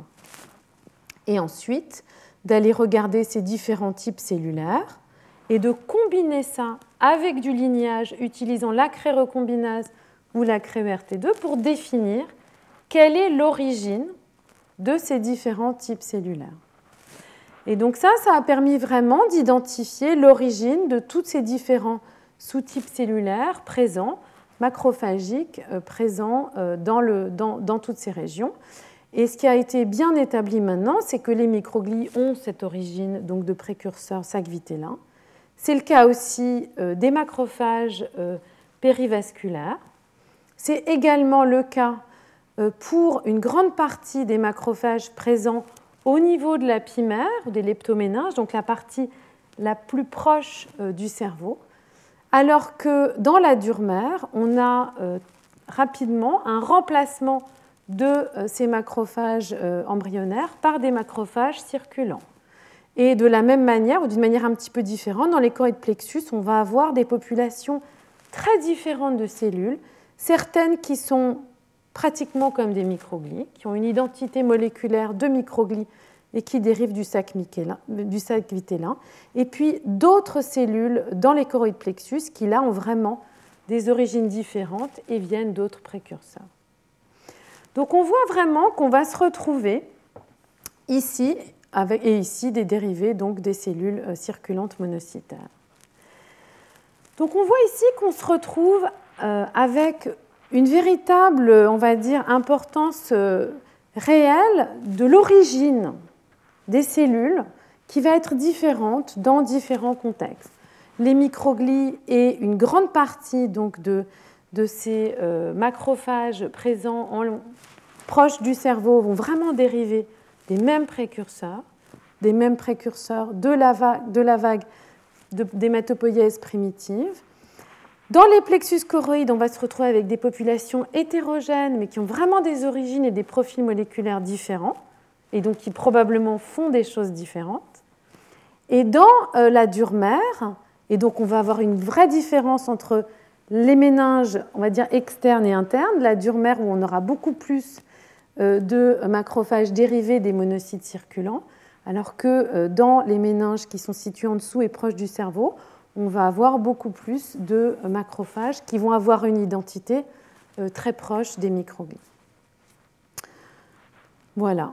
Et ensuite, d'aller regarder ces différents types cellulaires et de combiner ça avec du lignage utilisant la cré-recombinase ou la cré-ERT2 pour définir quelle est l'origine de ces différents types cellulaires. Et donc ça a permis vraiment d'identifier l'origine de tous ces différents sous-types cellulaires présents, macrophagiques, présents dans toutes ces régions. Et ce qui a été bien établi maintenant, c'est que les microglies ont cette origine donc, de précurseurs sac vitellin. C'est le cas aussi des macrophages périvasculaires. C'est également le cas pour une grande partie des macrophages présents au niveau de la pimère, des leptoméninges, donc la partie la plus proche du cerveau, alors que dans la dure mère, on a rapidement un remplacement de ces macrophages embryonnaires par des macrophages circulants. Et de la même manière, ou d'une manière un petit peu différente, dans les choroïdes plexus, on va avoir des populations très différentes de cellules, certaines qui sont pratiquement comme des microglies, qui ont une identité moléculaire de microglies et qui dérivent du sac vitellin, et puis d'autres cellules dans les choroïdes plexus qui, là, ont vraiment des origines différentes et viennent d'autres précurseurs. Donc on voit vraiment qu'on va se retrouver ici, et ici des dérivés donc des cellules circulantes monocytaires. Donc on voit ici qu'on se retrouve avec une véritable, on va dire, importance réelle de l'origine des cellules qui va être différente dans différents contextes. Les microglies et une grande partie donc, de ces macrophages présents proches du cerveau vont vraiment dériver des mêmes précurseurs de la vague d'hématopoïèse primitive. Dans les plexus choroïdes, on va se retrouver avec des populations hétérogènes, mais qui ont vraiment des origines et des profils moléculaires différents, et donc qui probablement font des choses différentes. Et dans la dure-mère, et donc on va avoir une vraie différence entre les méninges, on va dire externes et internes, la dure-mère où on aura beaucoup plus de macrophages dérivés des monocytes circulants, alors que dans les méninges qui sont situés en dessous et proches du cerveau, on va avoir beaucoup plus de macrophages qui vont avoir une identité très proche des microglies. Voilà.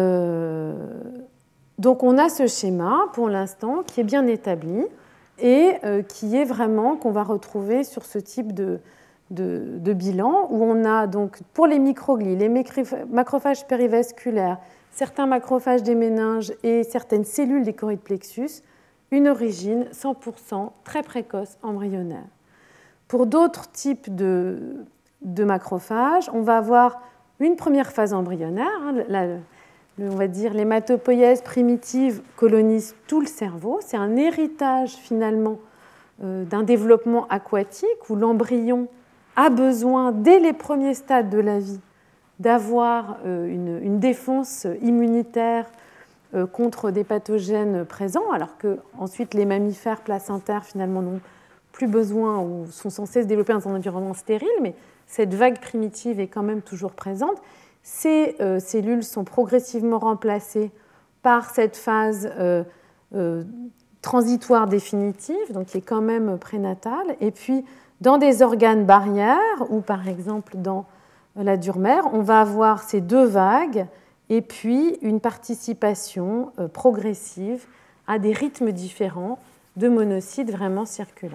Donc on a ce schéma pour l'instant qui est bien établi et qui est vraiment qu'on va retrouver sur ce type de bilan où on a donc pour les microglies, les macrophages périvasculaires, certains macrophages des méninges et certaines cellules des choroïdes plexus, une origine 100% très précoce embryonnaire. Pour d'autres types de macrophages, on va avoir une première phase embryonnaire, on va dire l'hématopoïèse primitive colonisent tout le cerveau, c'est un héritage finalement d'un développement aquatique où l'embryon a besoin, dès les premiers stades de la vie, d'avoir une défense immunitaire contre des pathogènes présents, alors que ensuite les mammifères placentaires finalement n'ont plus besoin ou sont censés se développer dans un environnement stérile, mais cette vague primitive est quand même toujours présente. Ces cellules sont progressivement remplacées par cette phase transitoire définitive, donc qui est quand même prénatale, et puis dans des organes barrières, ou par exemple dans la dure-mère, on va avoir ces deux vagues et puis une participation progressive à des rythmes différents de monocytes vraiment circulants.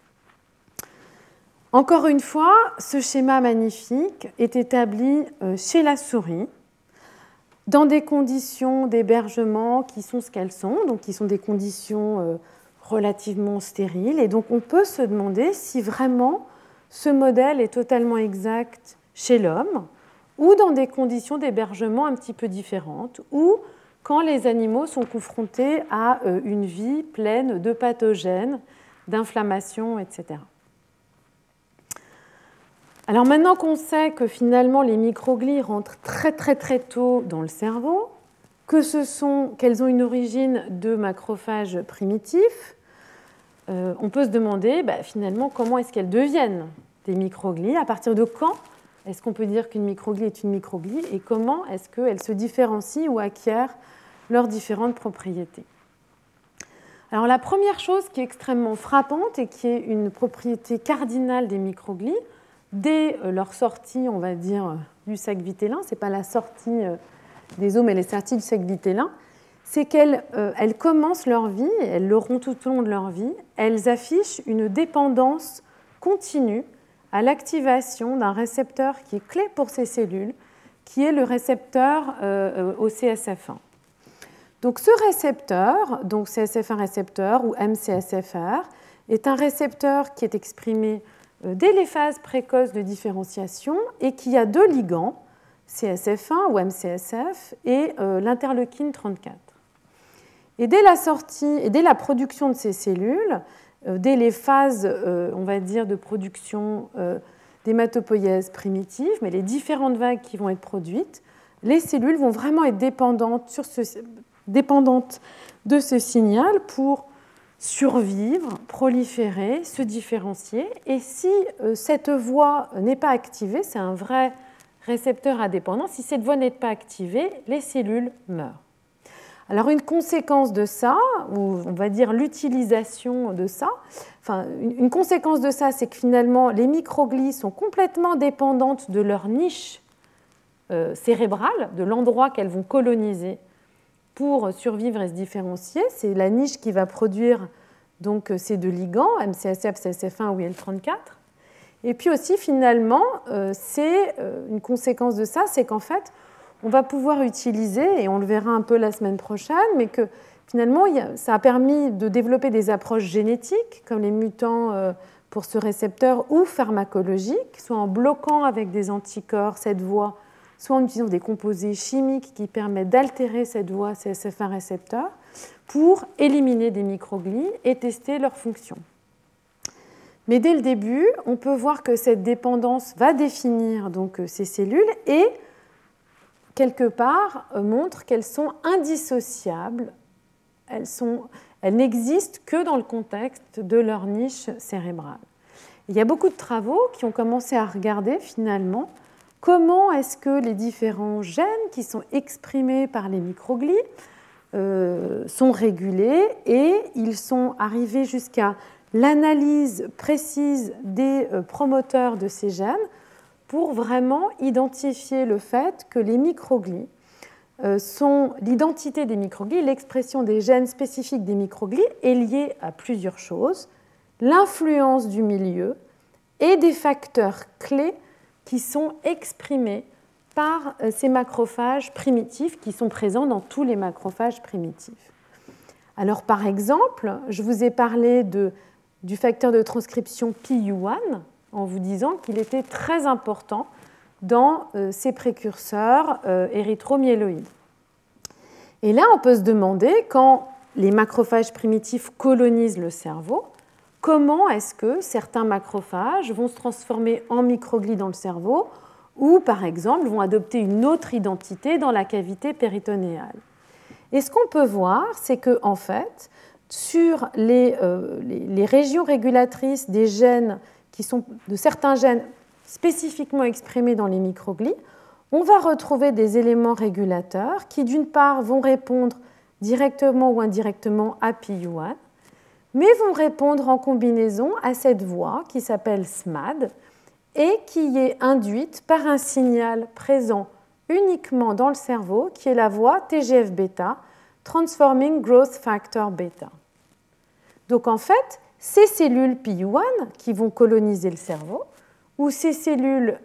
Encore une fois, ce schéma magnifique est établi chez la souris dans des conditions d'hébergement qui sont ce qu'elles sont, donc qui sont des conditions relativement stériles. Et donc on peut se demander si vraiment ce modèle est totalement exact chez l'homme ou dans des conditions d'hébergement un petit peu différentes, ou quand les animaux sont confrontés à une vie pleine de pathogènes, d'inflammation, etc. Alors maintenant qu'on sait que finalement les microglies rentrent très très très tôt dans le cerveau, qu'elles ont une origine de macrophages primitifs, on peut se demander finalement comment est-ce qu'elles deviennent des microglies, à partir de quand est-ce qu'on peut dire qu'une microglie est une microglie et comment est-ce qu'elles se différencient ou acquièrent leurs différentes propriétés. Alors la première chose qui est extrêmement frappante et qui est une propriété cardinale des microglies, dès leur sortie, on va dire, du sac vitellin, ce n'est pas la sortie des os, mais les sorties du sac vitellin, c'est qu'elles commencent leur vie, elles l'auront tout au long de leur vie, elles affichent une dépendance continue à l'activation d'un récepteur qui est clé pour ces cellules, qui est le récepteur au CSF1. Donc ce récepteur, donc CSF1 récepteur ou MCSFR, est un récepteur qui est exprimé dès les phases précoces de différenciation et qui a deux ligands, CSF1 ou MCSF et l'interleukine 34. Et dès la sortie et dès la production de ces cellules, dès les phases, on va dire, de production d'hématopoïèse primitive, mais les différentes vagues qui vont être produites, les cellules vont vraiment être dépendantes de ce signal pour survivre, proliférer, se différencier. Et si cette voie n'est pas activée, c'est un vrai récepteur à dépendance, si cette voie n'est pas activée, les cellules meurent. Alors une conséquence de ça, ou on va dire l'utilisation de ça, une conséquence de ça, c'est que finalement les microglies sont complètement dépendantes de leur niche cérébrale, de l'endroit qu'elles vont coloniser pour survivre et se différencier. C'est la niche qui va produire donc ces deux ligands, MCSF, CSF1 ou IL34. Et puis aussi finalement, c'est une conséquence de ça, c'est qu'en fait, on va pouvoir utiliser, et on le verra un peu la semaine prochaine, mais que finalement, ça a permis de développer des approches génétiques, comme les mutants pour ce récepteur, ou pharmacologiques, soit en bloquant avec des anticorps cette voie, soit en utilisant des composés chimiques qui permettent d'altérer cette voie CSF1 récepteur pour éliminer des microglies et tester leur fonction. Mais dès le début, on peut voir que cette dépendance va définir donc ces cellules et quelque part montre qu'elles sont indissociables, elles Elles n'existent que dans le contexte de leur niche cérébrale. Il y a beaucoup de travaux qui ont commencé à regarder finalement comment est-ce que les différents gènes qui sont exprimés par les microglies sont régulés, et ils sont arrivés jusqu'à l'analyse précise des promoteurs de ces gènes pour vraiment identifier le fait que les microglies l'identité des microglies, l'expression des gènes spécifiques des microglies est liée à plusieurs choses, l'influence du milieu et des facteurs clés qui sont exprimés par ces macrophages primitifs qui sont présents dans tous les macrophages primitifs. Alors par exemple, je vous ai parlé du facteur de transcription PIU1 en vous disant qu'il était très important dans ces précurseurs érythromyéloïdes. Et là, on peut se demander, quand les macrophages primitifs colonisent le cerveau, comment est-ce que certains macrophages vont se transformer en microglies dans le cerveau ou, par exemple, vont adopter une autre identité dans la cavité péritonéale. Et ce qu'on peut voir, c'est qu'en fait, sur les régions régulatrices des gènes de certains gènes spécifiquement exprimés dans les microglies, on va retrouver des éléments régulateurs qui, d'une part, vont répondre directement ou indirectement à PIU1, mais vont répondre en combinaison à cette voie qui s'appelle SMAD et qui est induite par un signal présent uniquement dans le cerveau, qui est la voie TGF-bêta, Transforming Growth Factor bêta. Donc en fait, ces cellules PIU1 qui vont coloniser le cerveau, ou ces cellules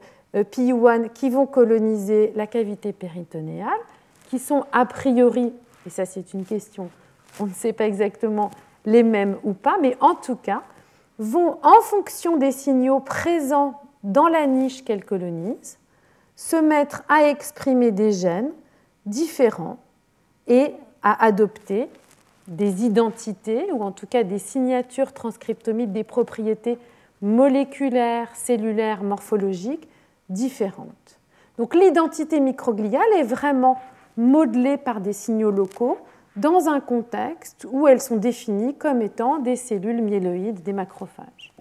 PIU1 qui vont coloniser la cavité péritonéale, qui sont a priori, et ça c'est une question, on ne sait pas exactement les mêmes ou pas, mais en tout cas, vont, en fonction des signaux présents dans la niche qu'elles colonisent, se mettre à exprimer des gènes différents et à adopter des identités, ou en tout cas des signatures transcriptomiques, des propriétés moléculaires, cellulaires, morphologiques différentes. Donc l'identité microgliale est vraiment modelée par des signaux locaux dans un contexte où elles sont définies comme étant des cellules myéloïdes, des macrophages.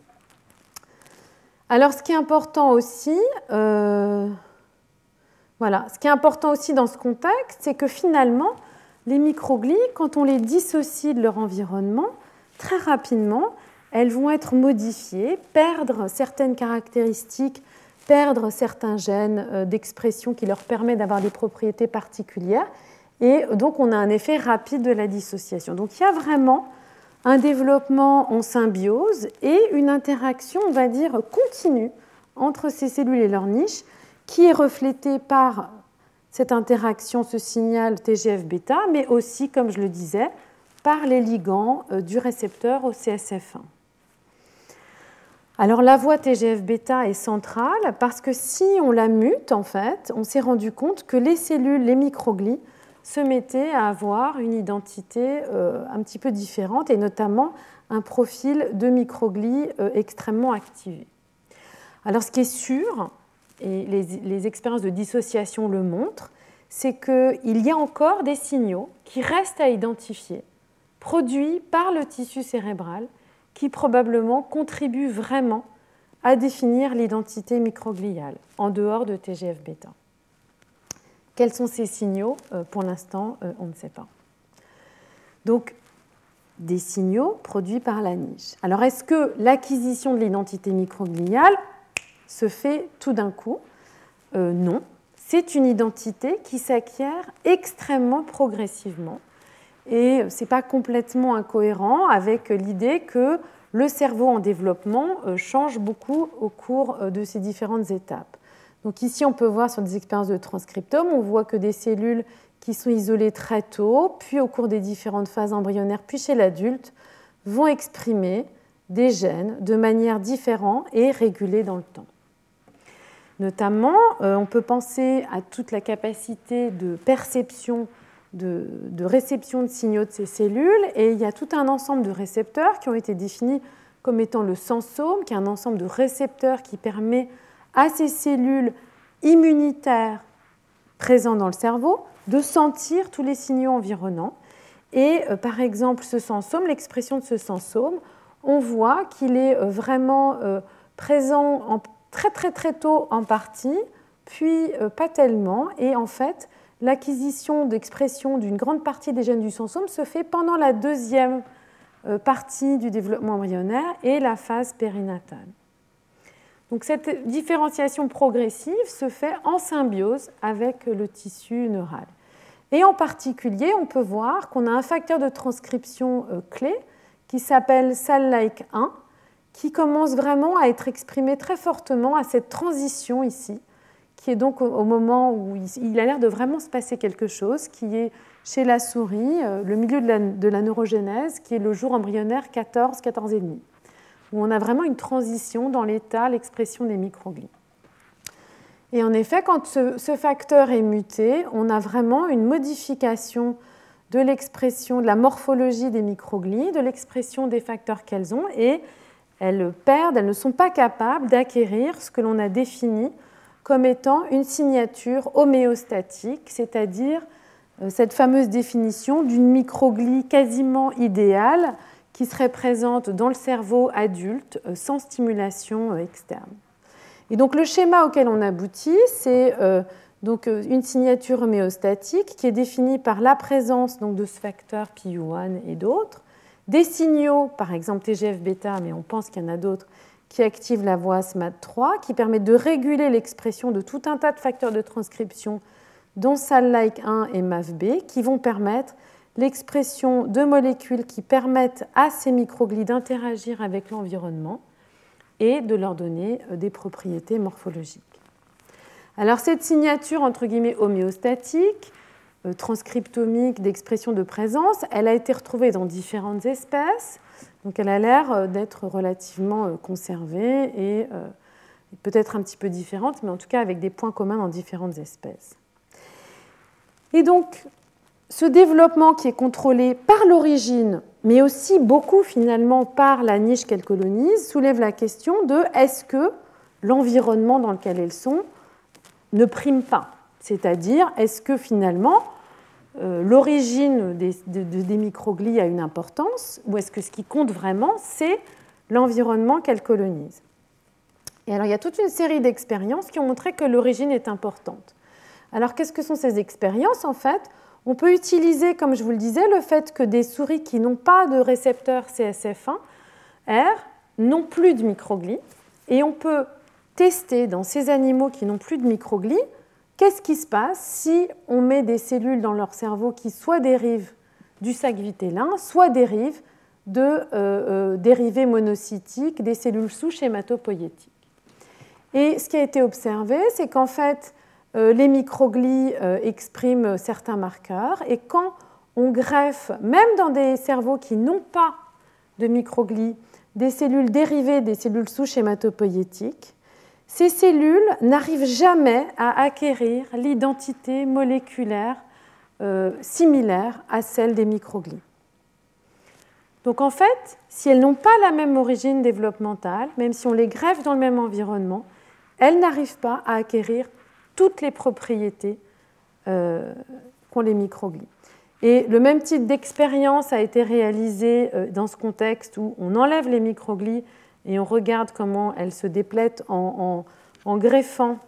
Alors ce qui est important aussi, ce qui est important aussi dans ce contexte, c'est que finalement, les microglies, quand on les dissocie de leur environnement, très rapidement, elles vont être modifiées, perdre certaines caractéristiques, perdre certains gènes d'expression qui leur permettent d'avoir des propriétés particulières. Et donc, on a un effet rapide de la dissociation. Donc, il y a vraiment un développement en symbiose et une interaction, on va dire, continue entre ces cellules et leur niche, qui est reflétée par cette interaction, ce signal TGF-bêta, mais aussi, comme je le disais, par les ligands du récepteur au CSF1. Alors la voie TGF-bêta est centrale parce que si on la mute, en fait, on s'est rendu compte que les cellules, les microglies, se mettaient à avoir une identité un petit peu différente et notamment un profil de microglies extrêmement activé. Alors ce qui est sûr, et les expériences de dissociation le montrent, c'est qu'il y a encore des signaux qui restent à identifier, produits par le tissu cérébral, qui probablement contribuent vraiment à définir l'identité microgliale, en dehors de TGF-bêta. Quels sont ces signaux ? Pour l'instant, on ne sait pas. Donc, des signaux produits par la niche. Alors, est-ce que l'acquisition de l'identité microgliale se fait tout d'un coup ? Non. C'est une identité qui s'acquiert extrêmement progressivement. Et ce n'est pas complètement incohérent avec l'idée que le cerveau en développement change beaucoup au cours de ces différentes étapes. Donc ici, on peut voir sur des expériences de transcriptome, on voit que des cellules qui sont isolées très tôt, puis au cours des différentes phases embryonnaires, puis chez l'adulte, vont exprimer des gènes de manière différente et régulée dans le temps. Notamment, on peut penser à toute la capacité de perception, de réception de signaux de ces cellules, et il y a tout un ensemble de récepteurs qui ont été définis comme étant le sensome, qui est un ensemble de récepteurs qui permet à ces cellules immunitaires présentes dans le cerveau de sentir tous les signaux environnants. Et par exemple, ce sensome, l'expression de ce sensome, on voit qu'il est vraiment présent très très très tôt en partie, puis pas tellement. Et en fait, l'acquisition d'expression d'une grande partie des gènes du sensome se fait pendant la deuxième partie du développement embryonnaire et la phase périnatale. Donc cette différenciation progressive se fait en symbiose avec le tissu neural. Et en particulier, on peut voir qu'on a un facteur de transcription clé qui s'appelle SAL-like 1, qui commence vraiment à être exprimé très fortement à cette transition ici, qui est donc au moment où il a l'air de vraiment se passer quelque chose, qui est chez la souris, le milieu de la neurogénèse, qui est le jour embryonnaire 14, 14,5, où on a vraiment une transition dans l'état, l'expression des microglies. Et en effet, quand ce facteur est muté, on a vraiment une modification de l'expression, de la morphologie des microglies, de l'expression des facteurs qu'elles ont, et elles perdent, elles ne sont pas capables d'acquérir ce que l'on a défini comme étant une signature homéostatique, c'est-à-dire cette fameuse définition d'une microglie quasiment idéale qui serait présente dans le cerveau adulte sans stimulation externe. Et donc le schéma auquel on aboutit, c'est donc une signature homéostatique qui est définie par la présence donc, de ce facteur PU1 et d'autres, des signaux, par exemple TGF-bêta, mais on pense qu'il y en a d'autres, qui activent la voie SMAD3, qui permettent de réguler l'expression de tout un tas de facteurs de transcription, dont SAL-like 1 et MAFB, qui vont permettre l'expression de molécules qui permettent à ces microglies d'interagir avec l'environnement et de leur donner des propriétés morphologiques. Alors cette signature, entre guillemets, homéostatique, transcriptomique d'expression de présence, elle a été retrouvée dans différentes espèces, donc elle a l'air d'être relativement conservée et peut-être un petit peu différente, mais en tout cas avec des points communs dans différentes espèces. Et donc, ce développement qui est contrôlé par l'origine, mais aussi beaucoup finalement par la niche qu'elles colonisent, soulève la question de est-ce que l'environnement dans lequel elles sont ne prime pas ? C'est-à-dire, est-ce que finalement l'origine des microglies a une importance, ou est-ce que ce qui compte vraiment, c'est l'environnement qu'elles colonisent ? Et alors, il y a toute une série d'expériences qui ont montré que l'origine est importante. Alors, qu'est-ce que sont ces expériences ? En fait, on peut utiliser, comme je vous le disais, le fait que des souris qui n'ont pas de récepteur CSF1R n'ont plus de microglies, et on peut tester dans ces animaux qui n'ont plus de microglies, qu'est-ce qui se passe si on met des cellules dans leur cerveau qui soit dérivent du sac vitellin, soit dérivent de dérivés monocytiques des cellules souches hématopoïétiques. Et ce qui a été observé, c'est qu'en fait, les microglies expriment certains marqueurs, et quand on greffe, même dans des cerveaux qui n'ont pas de microglies, des cellules dérivées des cellules souches hématopoïétiques, ces cellules n'arrivent jamais à acquérir l'identité moléculaire similaire à celle des microglies. Donc en fait, si elles n'ont pas la même origine développementale, même si on les greffe dans le même environnement, elles n'arrivent pas à acquérir toutes les propriétés qu'ont les microglies. Et le même type d'expérience a été réalisé dans ce contexte où on enlève les microglies et on regarde comment elles se déplètent en greffant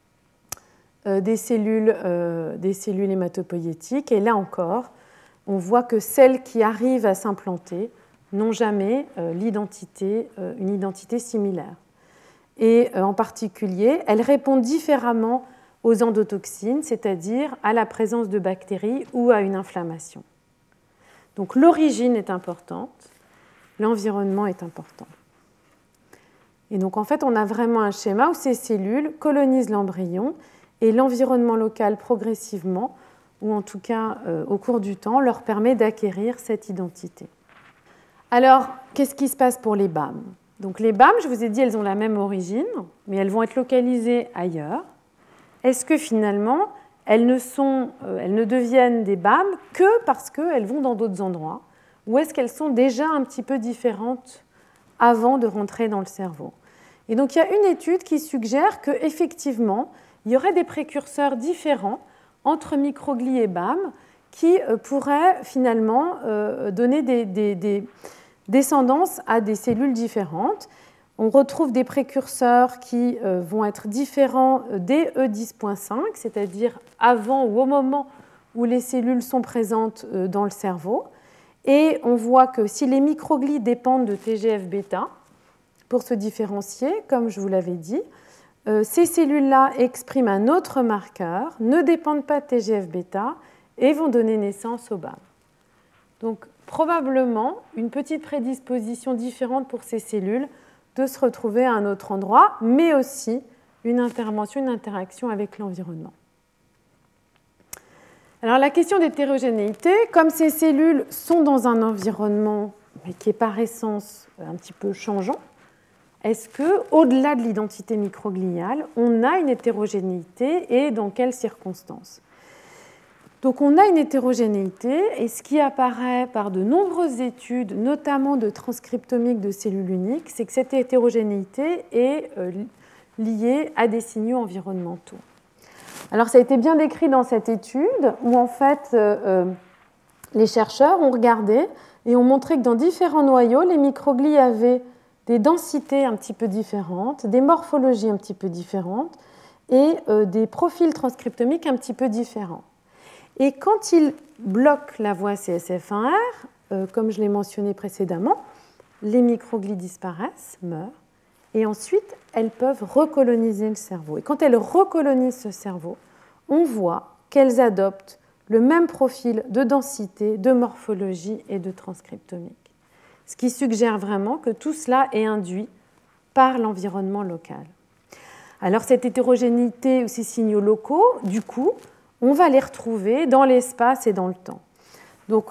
des cellules hématopoïétiques. Et là encore, on voit que celles qui arrivent à s'implanter n'ont jamais une identité similaire. Et en particulier, elles répondent différemment aux endotoxines, c'est-à-dire à la présence de bactéries ou à une inflammation. Donc l'origine est importante, l'environnement est important. Et donc en fait, on a vraiment un schéma où ces cellules colonisent l'embryon et l'environnement local progressivement, ou en tout cas au cours du temps, leur permet d'acquérir cette identité. Alors, qu'est-ce qui se passe pour les BAM ? Donc les BAM, je vous ai dit, elles ont la même origine, mais elles vont être localisées ailleurs. Est-ce que finalement, elles ne deviennent des BAM que parce qu'elles vont dans d'autres endroits, ou est-ce qu'elles sont déjà un petit peu différentes avant de rentrer dans le cerveau ? Et donc il y a une étude qui suggère qu'effectivement, il y aurait des précurseurs différents entre microglies et BAM qui pourraient finalement donner des descendances à des cellules différentes. On retrouve des précurseurs qui vont être différents dès E10.5, c'est-à-dire avant ou au moment où les cellules sont présentes dans le cerveau. Et on voit que si les microglies dépendent de TGF-bêta, pour se différencier, comme je vous l'avais dit, ces cellules-là expriment un autre marqueur, ne dépendent pas de TGF-bêta et vont donner naissance au BAM. Donc, probablement, une petite prédisposition différente pour ces cellules de se retrouver à un autre endroit, mais aussi une intervention, une interaction avec l'environnement. Alors, la question d'hétérogénéité, comme ces cellules sont dans un environnement qui est par essence un petit peu changeant, est-ce qu'au-delà de l'identité microgliale, on a une hétérogénéité et dans quelles circonstances? Donc on a une hétérogénéité et ce qui apparaît par de nombreuses études, notamment de transcriptomique de cellules uniques, c'est que cette hétérogénéité est liée à des signaux environnementaux. Alors ça a été bien décrit dans cette étude où en fait les chercheurs ont regardé et ont montré que dans différents noyaux, les microglies avaient des densités un petit peu différentes, des morphologies un petit peu différentes et des profils transcriptomiques un petit peu différents. Et quand ils bloquent la voie CSF1R, comme je l'ai mentionné précédemment, les microglies disparaissent, meurent, et ensuite elles peuvent recoloniser le cerveau. Et quand elles recolonisent ce cerveau, on voit qu'elles adoptent le même profil de densité, de morphologie et de transcriptomique. Ce qui suggère vraiment que tout cela est induit par l'environnement local. Alors cette hétérogénéité ou ces signaux locaux, du coup, on va les retrouver dans l'espace et dans le temps. Donc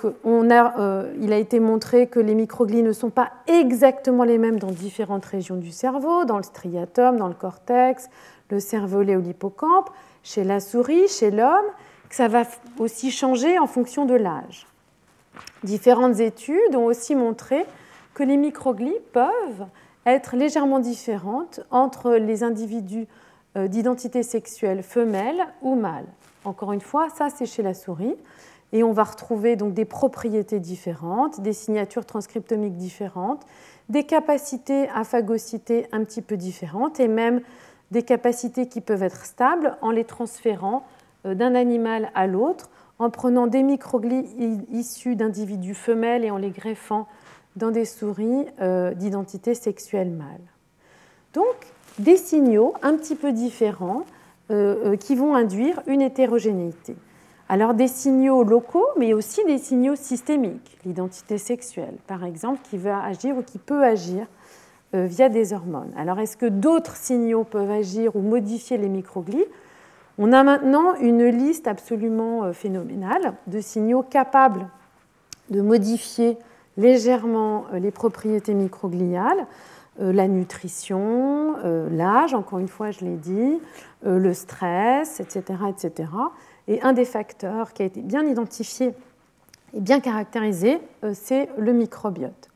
il a été montré que les microglies ne sont pas exactement les mêmes dans différentes régions du cerveau, dans le striatum, dans le cortex, le cervelet ou l'hippocampe, chez la souris, chez l'homme, que ça va aussi changer en fonction de l'âge. Différentes études ont aussi montré que les microglies peuvent être légèrement différentes entre les individus d'identité sexuelle femelle ou mâle. Encore une fois, ça c'est chez la souris. Et on va retrouver donc des propriétés différentes, des signatures transcriptomiques différentes, des capacités à phagocyter un petit peu différentes et même des capacités qui peuvent être stables en les transférant d'un animal à l'autre, en prenant des microglies issus d'individus femelles et en les greffant dans des souris d'identité sexuelle mâle. Donc, des signaux un petit peu différents qui vont induire une hétérogénéité. Alors, des signaux locaux, mais aussi des signaux systémiques, l'identité sexuelle, par exemple, qui va agir ou qui peut agir via des hormones. Alors, est-ce que d'autres signaux peuvent agir ou modifier les microglies ? On a maintenant une liste absolument phénoménale de signaux capables de modifier légèrement les propriétés microgliales, la nutrition, l'âge, encore une fois je l'ai dit, le stress, etc., etc. Et un des facteurs qui a été bien identifié et bien caractérisé, c'est le microbiote.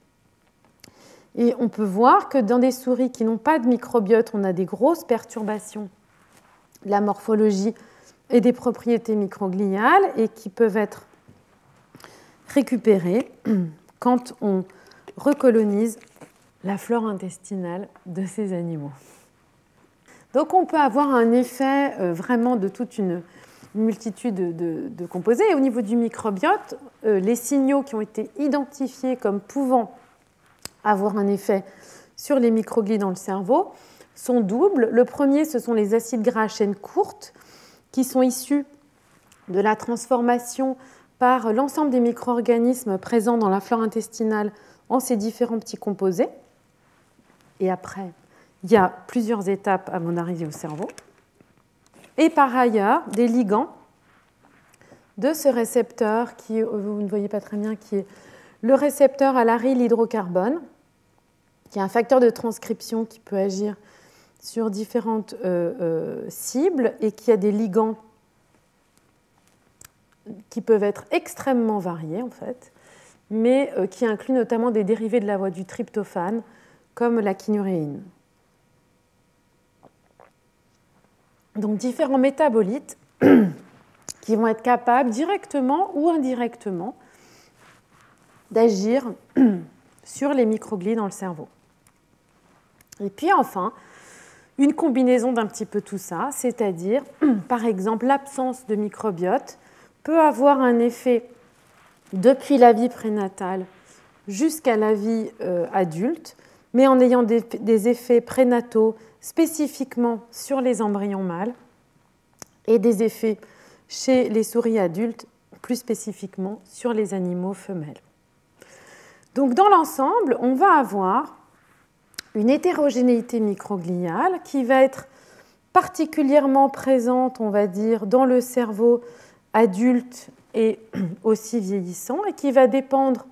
Et on peut voir que dans des souris qui n'ont pas de microbiote, on a des grosses perturbations de la morphologie et des propriétés microgliales et qui peuvent être récupérées quand on recolonise la flore intestinale de ces animaux. Donc on peut avoir un effet vraiment de toute une multitude de composés. Et au niveau du microbiote, les signaux qui ont été identifiés comme pouvant avoir un effet sur les microglies dans le cerveau sont doubles. Le premier, ce sont les acides gras à chaîne courte qui sont issus de la transformation par l'ensemble des micro-organismes présents dans la flore intestinale en ces différents petits composés. Et après, il y a plusieurs étapes avant d'arriver au cerveau. Et par ailleurs, des ligands de ce récepteur qui, vous ne voyez pas très bien, qui est le récepteur à l'aryl hydrocarbone, qui est un facteur de transcription qui peut agir sur différentes cibles et qui a des ligands qui peuvent être extrêmement variés en fait, mais qui incluent notamment des dérivés de la voie du tryptophane comme la kynuréine. Donc différents métabolites qui vont être capables, directement ou indirectement, d'agir sur les microglies dans le cerveau. Et puis enfin, une combinaison d'un petit peu tout ça, c'est-à-dire, par exemple, l'absence de microbiote peut avoir un effet depuis la vie prénatale jusqu'à la vie adulte, mais en ayant des effets prénataux spécifiquement sur les embryons mâles et des effets chez les souris adultes, plus spécifiquement sur les animaux femelles. Donc dans l'ensemble, on va avoir une hétérogénéité microgliale qui va être particulièrement présente, on va dire, dans le cerveau adulte et aussi vieillissant, et qui va dépendre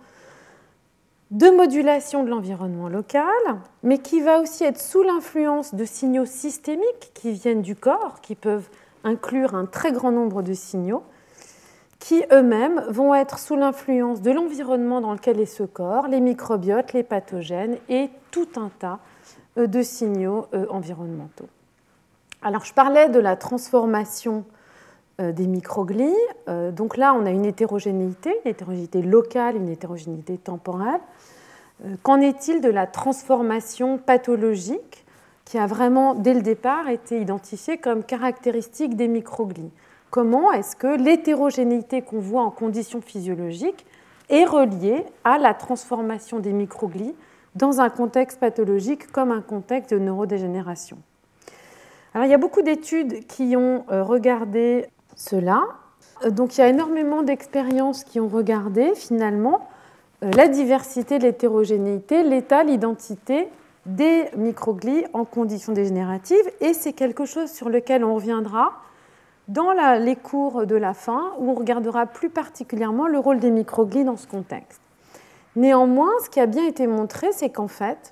de modulation de l'environnement local, mais qui va aussi être sous l'influence de signaux systémiques qui viennent du corps, qui peuvent inclure un très grand nombre de signaux, qui eux-mêmes vont être sous l'influence de l'environnement dans lequel est ce corps, les microbiotes, les pathogènes et tout un tas de signaux environnementaux. Alors, je parlais de la transformation des microglies. Donc là, on a une hétérogénéité locale, une hétérogénéité temporelle. Qu'en est-il de la transformation pathologique qui a vraiment, dès le départ, été identifiée comme caractéristique des microglies? Comment est-ce que l'hétérogénéité qu'on voit en conditions physiologiques est reliée à la transformation des microglies dans un contexte pathologique comme un contexte de neurodégénération? Alors, il y a beaucoup d'études qui ont regardé cela. Donc, il y a énormément d'expériences qui ont regardé, finalement, la diversité, l'hétérogénéité, l'état, l'identité des microglies en conditions dégénératives. Et c'est quelque chose sur lequel on reviendra dans les cours de la fin, où on regardera plus particulièrement le rôle des microglies dans ce contexte. Néanmoins, ce qui a bien été montré, c'est qu'en fait,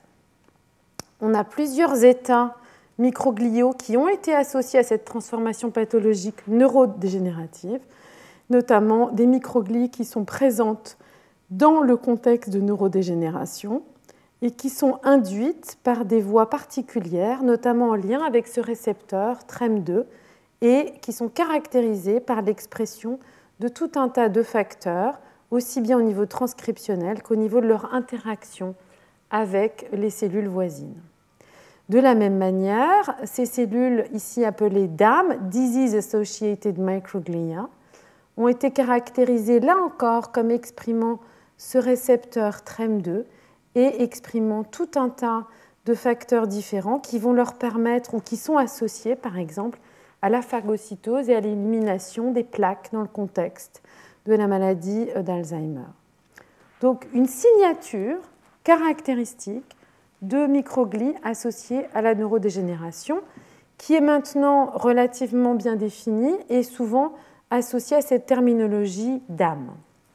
on a plusieurs états microgliaux qui ont été associés à cette transformation pathologique neurodégénérative, notamment des microglies qui sont présentes dans le contexte de neurodégénération et qui sont induites par des voies particulières, notamment en lien avec ce récepteur TREM2, et qui sont caractérisées par l'expression de tout un tas de facteurs, aussi bien au niveau transcriptionnel qu'au niveau de leur interaction avec les cellules voisines. De la même manière, ces cellules ici appelées DAM, Disease Associated Microglia, ont été caractérisées là encore comme exprimant ce récepteur TREM2 et exprimant tout un tas de facteurs différents qui vont leur permettre ou qui sont associés, par exemple, à la phagocytose et à l'élimination des plaques dans le contexte de la maladie d'Alzheimer. Donc, une signature caractéristique de microglies associées à la neurodégénération qui est maintenant relativement bien définie et souvent associée à cette terminologie DAM.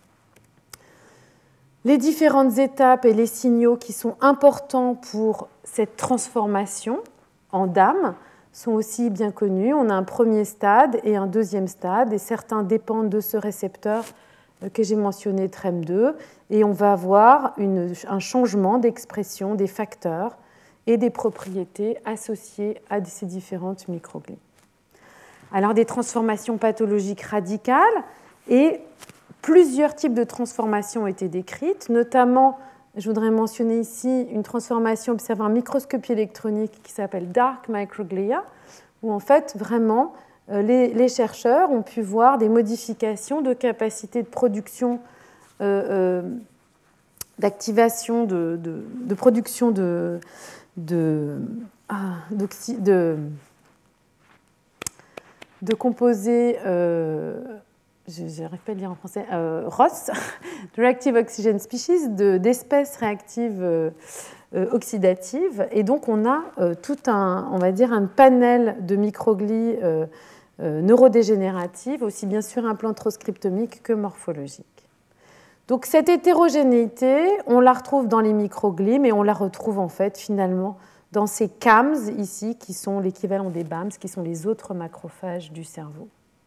Les différentes étapes et les signaux qui sont importants pour cette transformation en DAM sont aussi bien connus. On a un premier stade et un deuxième stade, et certains dépendent de ce récepteur que j'ai mentionné, TREM2, et on va avoir un changement d'expression des facteurs et des propriétés associées à ces différentes microglies. Alors, des transformations pathologiques radicales, et plusieurs types de transformations ont été décrites, notamment, je voudrais mentionner ici une transformation observée en microscopie électronique qui s'appelle Dark Microglia, où en fait, vraiment, les chercheurs ont pu voir des modifications de capacité de production, d'activation de production de composés, je n'arrive pas à le dire en français, ROS, Reactive Oxygen Species, d'espèces réactives oxydatives. Et donc, on a tout on va dire, un panel de microglies neurodégénératives, aussi bien sur un plan transcriptomique que morphologique. Donc, cette hétérogénéité, on la retrouve dans les microglies, mais on la retrouve en fait finalement dans ces CAMS ici, qui sont l'équivalent des BAMS, qui sont les autres macrophages du cerveau.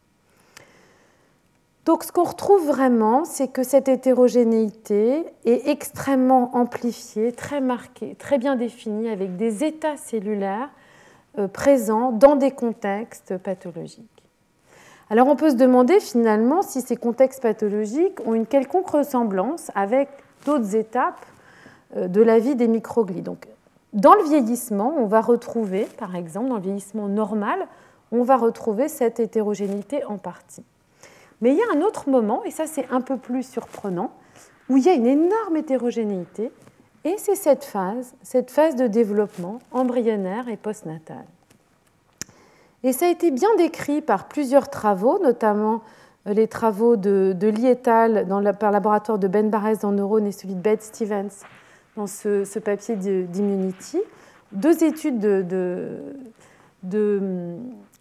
Donc, ce qu'on retrouve vraiment, c'est que cette hétérogénéité est extrêmement amplifiée, très marquée, très bien définie, avec des états cellulaires présents dans des contextes pathologiques. Alors on peut se demander finalement si ces contextes pathologiques ont une quelconque ressemblance avec d'autres étapes de la vie des microglies. Donc, dans le vieillissement, on va retrouver, par exemple, dans le vieillissement normal, on va retrouver cette hétérogénéité en partie. Mais il y a un autre moment, et ça c'est un peu plus surprenant, où il y a une énorme hétérogénéité, et c'est cette phase de développement embryonnaire et postnatal. Et ça a été bien décrit par plusieurs travaux, notamment les travaux de Lee et al. Par le laboratoire de Ben Barres dans Neurone et celui de Beth Stevens dans ce papier d'Immunity. Deux études de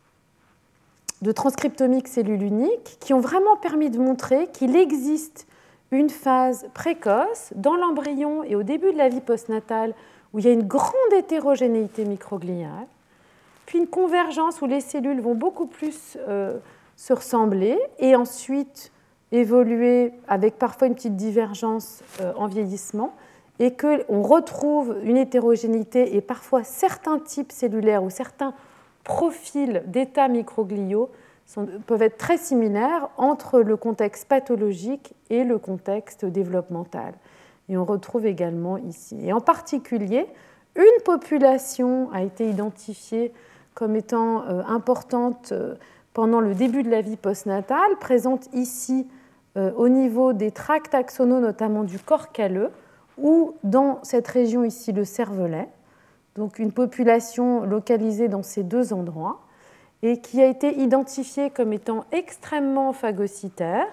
transcriptomique cellule unique qui ont vraiment permis de montrer qu'il existe une phase précoce dans l'embryon et au début de la vie postnatale où il y a une grande hétérogénéité microgliale, puis une convergence où les cellules vont beaucoup plus se ressembler et ensuite évoluer avec parfois une petite divergence en vieillissement et qu'on retrouve une hétérogénéité et parfois certains types cellulaires ou certains profils d'états microgliaux peuvent être très similaires entre le contexte pathologique et le contexte développemental. Et on retrouve également ici. Et en particulier, une population a été identifiée comme étant importante pendant le début de la vie postnatale, présente ici au niveau des tracts axonaux, notamment du corps calleux, ou dans cette région ici, le cervelet, donc une population localisée dans ces deux endroits, et qui a été identifiée comme étant extrêmement phagocytaire,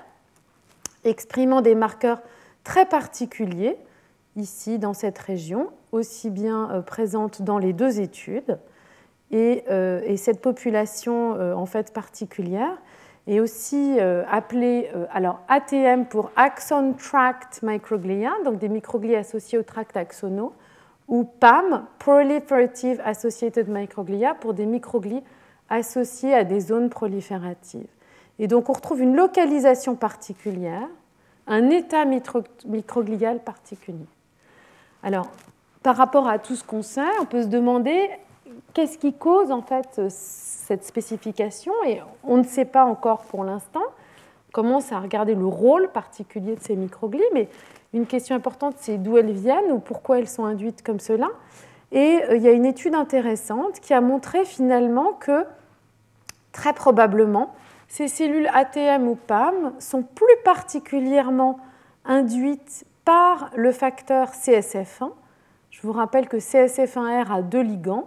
exprimant des marqueurs très particuliers, ici dans cette région, aussi bien présente dans les deux études. Et cette population en fait particulière est aussi appelée ATM pour Axon Tract Microglia, donc des microglies associés aux tracts axonaux, ou PAM, Proliferative Associated Microglia, pour des microglies associées à des zones prolifératives. Et donc on retrouve une localisation particulière, un état microglial particulier. Alors, par rapport à tout ce qu'on sait, on peut se demander qu'est-ce qui cause en fait cette spécification, et on ne sait pas encore pour l'instant. On commence à regarder le rôle particulier de ces microglies, mais une question importante, c'est d'où elles viennent ou pourquoi elles sont induites comme cela. Et il y a une étude intéressante qui a montré finalement que, très probablement, ces cellules ATM ou PAM sont plus particulièrement induites par le facteur CSF1. Je vous rappelle que CSF1R a deux ligands,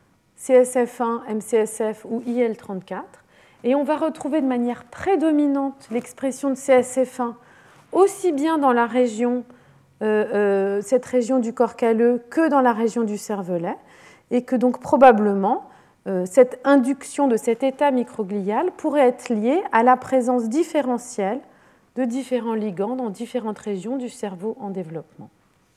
CSF1, MCSF ou IL34, et on va retrouver de manière prédominante l'expression de CSF1 aussi bien dans la région, cette région du corps calleux que dans la région du cervelet, et que donc probablement cette induction de cet état microglial pourrait être liée à la présence différentielle de différents ligands dans différentes régions du cerveau en développement.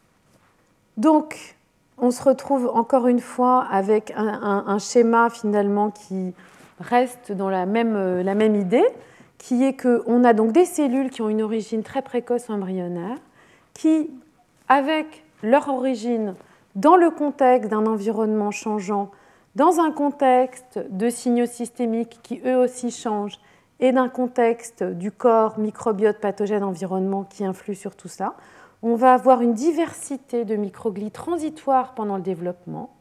Donc, on se retrouve encore une fois avec un schéma finalement qui reste dans la même idée, qui est qu'on a donc des cellules qui ont une origine très précoce embryonnaire, qui, avec leur origine dans le contexte d'un environnement changeant, dans un contexte de signaux systémiques qui eux aussi changent, et d'un contexte du corps microbiote pathogène environnement qui influe sur tout ça, on va avoir une diversité de microglies transitoires pendant le développement,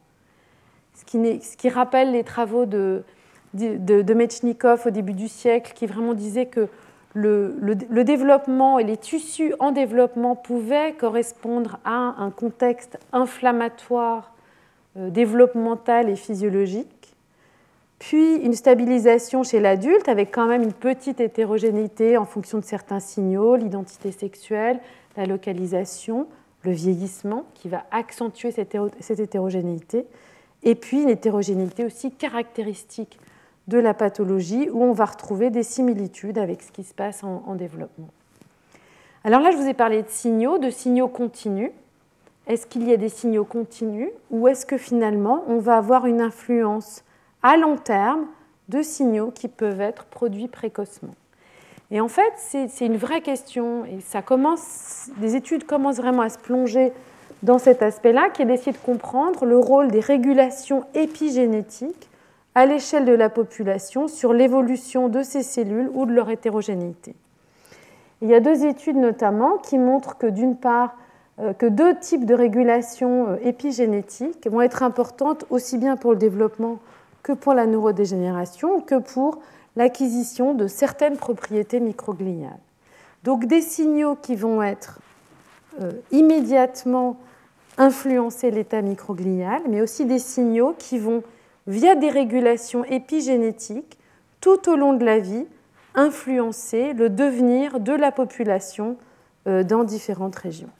ce qui rappelle les travaux de Metchnikov au début du siècle, qui vraiment disait que le développement et les tissus en développement pouvaient correspondre à un contexte inflammatoire, développemental et physiologique. Puis une stabilisation chez l'adulte avec quand même une petite hétérogénéité en fonction de certains signaux, l'identité sexuelle, la localisation, le vieillissement qui va accentuer cette hétérogénéité, et puis une hétérogénéité aussi caractéristique de la pathologie où on va retrouver des similitudes avec ce qui se passe en développement. Alors là, je vous ai parlé de signaux continus. Est-ce qu'il y a des signaux continus ou est-ce que finalement on va avoir une influence à long terme de signaux qui peuvent être produits précocement? Et en fait, c'est une vraie question et des études commencent vraiment à se plonger dans cet aspect-là, qui est d'essayer de comprendre le rôle des régulations épigénétiques à l'échelle de la population sur l'évolution de ces cellules ou de leur hétérogénéité. Il y a 2 études notamment qui montrent que d'une part, que 2 types de régulation épigénétique vont être importantes aussi bien pour le développement que pour la neurodégénération, que pour l'acquisition de certaines propriétés microgliales. Donc des signaux qui vont être immédiatement influencer l'état microglial, mais aussi des signaux qui vont, via des régulations épigénétiques, tout au long de la vie, influencer le devenir de la population dans différentes régions.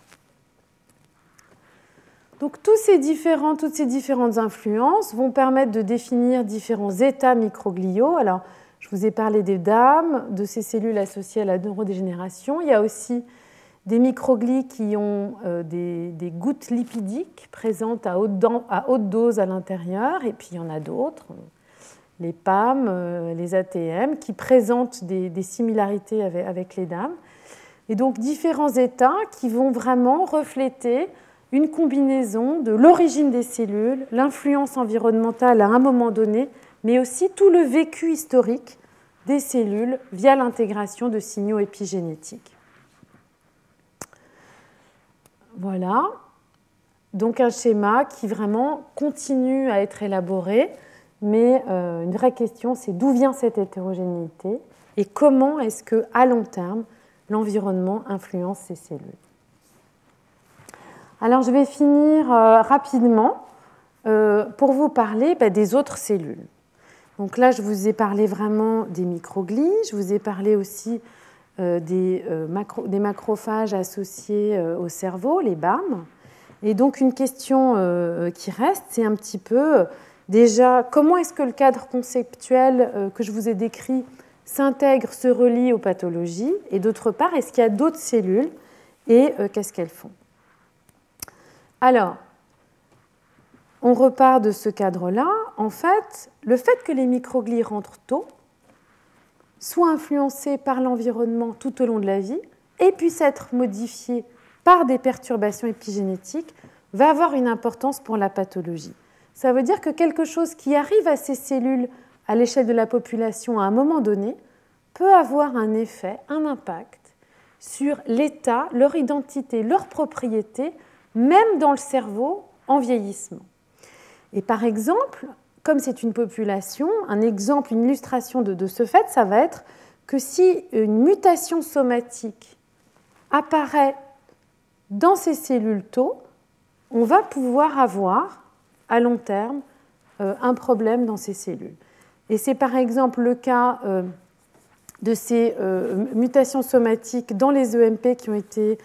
Donc toutes ces différentes influences vont permettre de définir différents états microgliaux. Alors, je vous ai parlé des DAM, de ces cellules associées à la neurodégénération. Il y a aussi des microglies qui ont des gouttes lipidiques présentes à haute dose à l'intérieur, et puis il y en a d'autres, les PAM, les ATM, qui présentent des similarités avec les DAM. Et donc différents états qui vont vraiment refléter une combinaison de l'origine des cellules, l'influence environnementale à un moment donné, mais aussi tout le vécu historique des cellules via l'intégration de signaux épigénétiques. Voilà, donc un schéma qui vraiment continue à être élaboré, mais une vraie question, c'est d'où vient cette hétérogénéité et comment est-ce qu'à long terme, l'environnement influence ces cellules. Alors je vais finir rapidement pour vous parler des autres cellules. Donc là, je vous ai parlé vraiment des microglies, je vous ai parlé aussi des macrophages associés au cerveau, les BAM. Et donc une question qui reste, c'est un petit peu déjà comment est-ce que le cadre conceptuel que je vous ai décrit s'intègre, se relie aux pathologies, et d'autre part, est-ce qu'il y a d'autres cellules et qu'est-ce qu'elles font? Alors, on repart de ce cadre-là. En fait, le fait que les microglies rentrent tôt, soient influencés par l'environnement tout au long de la vie et puissent être modifiés par des perturbations épigénétiques, va avoir une importance pour la pathologie. Ça veut dire que quelque chose qui arrive à ces cellules à l'échelle de la population à un moment donné peut avoir un effet, un impact sur l'état, leur identité, leurs propriétés, même dans le cerveau en vieillissement. Et par exemple, comme c'est une population, un exemple, une illustration de ce fait, ça va être que si une mutation somatique apparaît dans ces cellules tôt, on va pouvoir avoir à long terme un problème dans ces cellules. Et c'est par exemple le cas de ces mutations somatiques dans les EMP qui ont été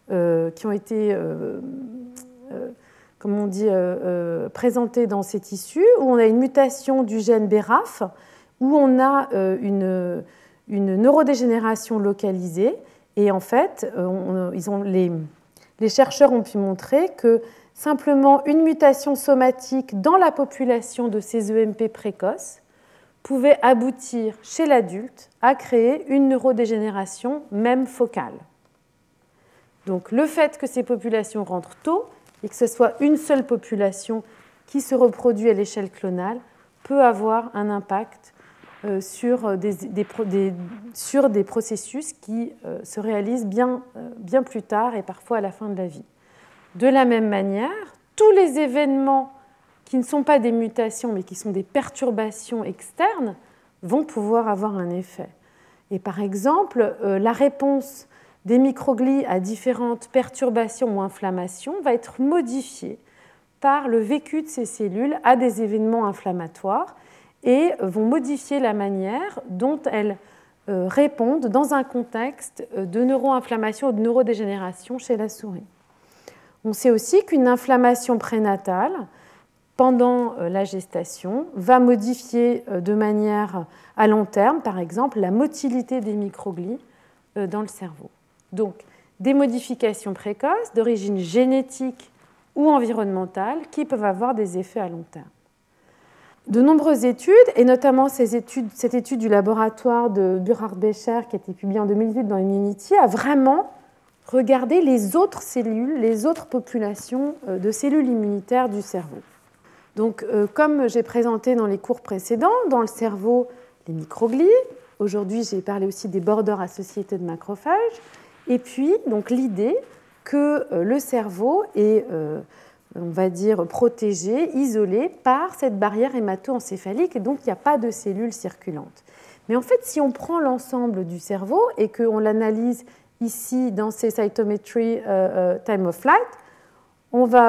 comme on dit, présentées dans ces tissus, où on a une mutation du gène BRAF, où on a une neurodégénération localisée. Et en fait, les chercheurs ont pu montrer que simplement une mutation somatique dans la population de ces EMP précoces pouvait aboutir chez l'adulte à créer une neurodégénération même focale. Donc le fait que ces populations rentrent tôt et que ce soit une seule population qui se reproduit à l'échelle clonale peut avoir un impact sur des processus qui se réalisent bien plus tard et parfois à la fin de la vie. De la même manière, tous les événements qui ne sont pas des mutations mais qui sont des perturbations externes vont pouvoir avoir un effet. Et par exemple, la réponse des microglies à différentes perturbations ou inflammations va être modifiée par le vécu de ces cellules à des événements inflammatoires et vont modifier la manière dont elles répondent dans un contexte de neuroinflammation ou de neurodégénération chez la souris. On sait aussi qu'une inflammation prénatale pendant la gestation va modifier de manière à long terme, par exemple, la motilité des microglies dans le cerveau. Donc, des modifications précoces d'origine génétique ou environnementale qui peuvent avoir des effets à long terme. De nombreuses études, et notamment cette étude du laboratoire de Burhard-Becher qui a été publiée en 2008 dans Immunity, a vraiment regardé les autres cellules, les autres populations de cellules immunitaires du cerveau. Donc, comme j'ai présenté dans les cours précédents, dans le cerveau, les microglies. Aujourd'hui, j'ai parlé aussi des borders associés de macrophages. Et puis, donc, l'idée que le cerveau est, on va dire, protégé, isolé par cette barrière hémato-encéphalique, et donc il n'y a pas de cellules circulantes. Mais en fait, si on prend l'ensemble du cerveau et qu'on l'analyse ici dans ces cytometry time of flight, on va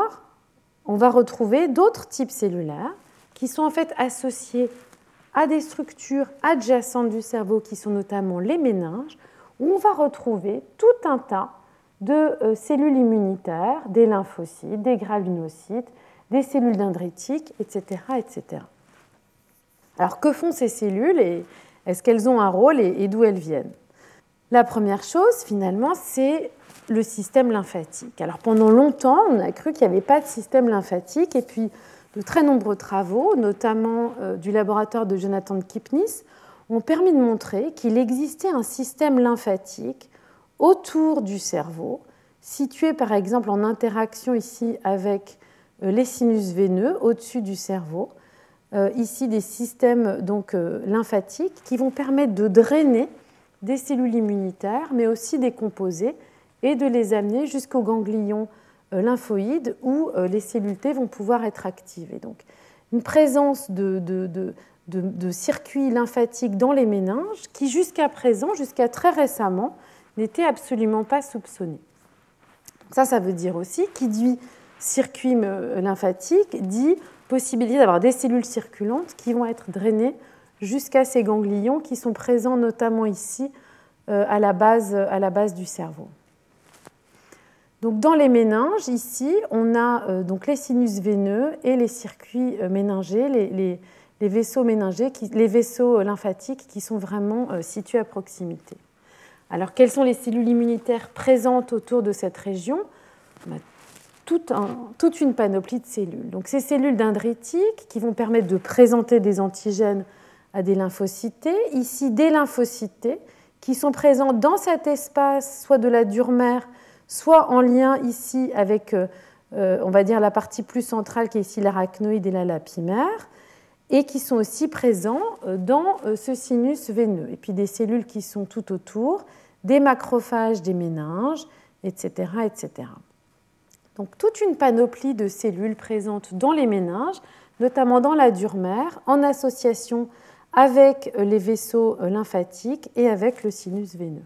retrouver d'autres types cellulaires qui sont en fait associés à des structures adjacentes du cerveau qui sont notamment les méninges, où on va retrouver tout un tas de cellules immunitaires, des lymphocytes, des granulocytes, des cellules dendritiques, etc., etc. Alors, que font ces cellules et est-ce qu'elles ont un rôle et d'où elles viennent? La première chose, finalement, c'est le système lymphatique. Alors, pendant longtemps, on a cru qu'il n'y avait pas de système lymphatique et puis de très nombreux travaux, notamment du laboratoire de Jonathan Kipnis, ont permis de montrer qu'il existait un système lymphatique autour du cerveau, situé par exemple en interaction ici avec les sinus veineux au-dessus du cerveau, ici des systèmes donc, lymphatiques qui vont permettre de drainer des cellules immunitaires, mais aussi des composés, et de les amener jusqu'aux ganglions lymphoïdes où les cellules T vont pouvoir être activées. Donc, une présence de circuits lymphatiques dans les méninges qui, jusqu'à présent, jusqu'à très récemment, n'était absolument pas soupçonné. Ça veut dire aussi, qui dit circuit lymphatique, dit possibilité d'avoir des cellules circulantes qui vont être drainées jusqu'à ces ganglions qui sont présents notamment ici à la base du cerveau. Donc, dans les méninges, ici, on a donc les sinus veineux et les circuits méningés, les vaisseaux méningés, les vaisseaux lymphatiques qui sont vraiment situés à proximité. Alors, quelles sont les cellules immunitaires présentes autour de cette région? Toute une panoplie de cellules. Donc, ces cellules dendritiques qui vont permettre de présenter des antigènes à des lymphocytes T. Ici, des lymphocytes T qui sont présents dans cet espace, soit de la dure-mère, soit en lien ici avec, on va dire, la partie plus centrale qui est ici l'arachnoïde et la lapimaire, et qui sont aussi présents dans ce sinus veineux. Et puis des cellules qui sont tout autour, des macrophages des méninges, etc., etc. Donc toute une panoplie de cellules présentes dans les méninges, notamment dans la dure-mère, en association avec les vaisseaux lymphatiques et avec le sinus veineux.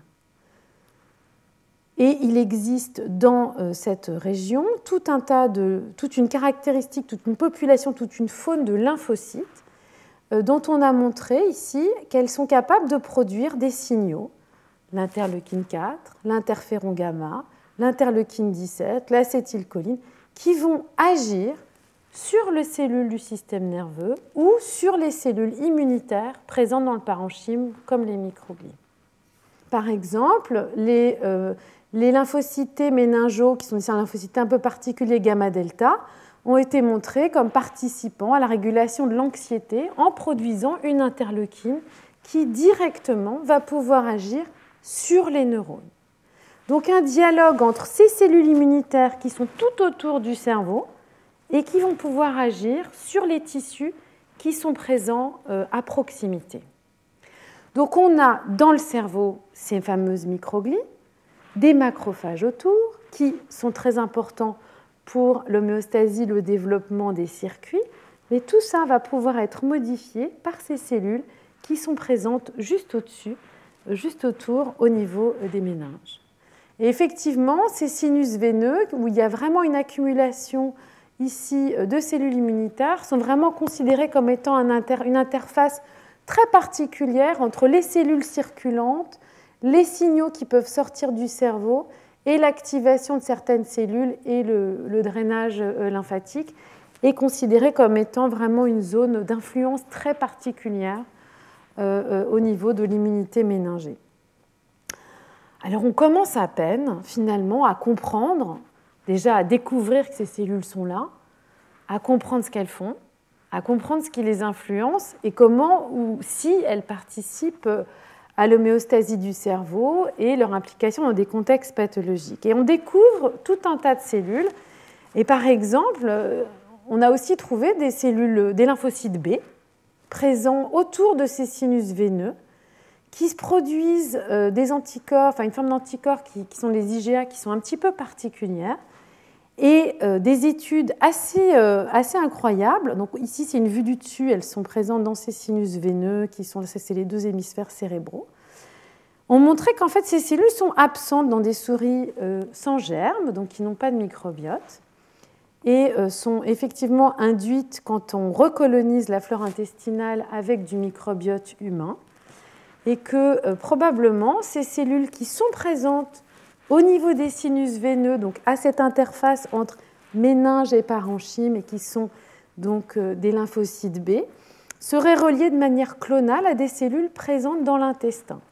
Et il existe dans cette région toute une caractéristique, toute une population, toute une faune de lymphocytes dont on a montré ici qu'elles sont capables de produire des signaux, l'interleukine 4, l'interféron gamma, l'interleukine 17, l'acétylcholine, qui vont agir sur les cellules du système nerveux ou sur les cellules immunitaires présentes dans le parenchyme, comme les microglies. Par exemple, les lymphocytes T méningaux, qui sont des lymphocytes un peu particuliers gamma-delta, ont été montrés comme participant à la régulation de l'anxiété en produisant une interleukine qui directement va pouvoir agir sur les neurones. Donc un dialogue entre ces cellules immunitaires qui sont tout autour du cerveau et qui vont pouvoir agir sur les tissus qui sont présents à proximité. Donc on a dans le cerveau ces fameuses microglies, des macrophages autour qui sont très importants pour l'homéostasie, le développement des circuits, mais tout ça va pouvoir être modifié par ces cellules qui sont présentes juste au-dessus, juste autour, au niveau des méninges. Et effectivement, ces sinus veineux, où il y a vraiment une accumulation ici de cellules immunitaires, sont vraiment considérés comme étant une interface très particulière entre les cellules circulantes, les signaux qui peuvent sortir du cerveau et l'activation de certaines cellules et le drainage lymphatique est considéré comme étant vraiment une zone d'influence très particulière au niveau de l'immunité méningée. Alors on commence à peine finalement à comprendre, déjà à découvrir que ces cellules sont là, à comprendre ce qu'elles font, à comprendre ce qui les influence et comment ou si elles participent à l'homéostasie du cerveau et leur implication dans des contextes pathologiques. Et on découvre tout un tas de cellules. Et par exemple, on a aussi trouvé des cellules, des lymphocytes B, présents autour de ces sinus veineux, qui produisent des anticorps, enfin une forme d'anticorps qui sont les IgA, qui sont un petit peu particulières, et des études assez incroyables. Donc ici, c'est une vue du dessus, elles sont présentes dans ces sinus veineux, c'est les deux hémisphères cérébraux. On montrait qu'en fait, ces cellules sont absentes dans des souris sans germes, donc qui n'ont pas de microbiote, et sont effectivement induites quand on recolonise la flore intestinale avec du microbiote humain, et que probablement ces cellules qui sont présentes au niveau des sinus veineux, donc à cette interface entre méninge et parenchyme, et qui sont donc des lymphocytes B, seraient reliées de manière clonale à des cellules présentes dans l'intestin.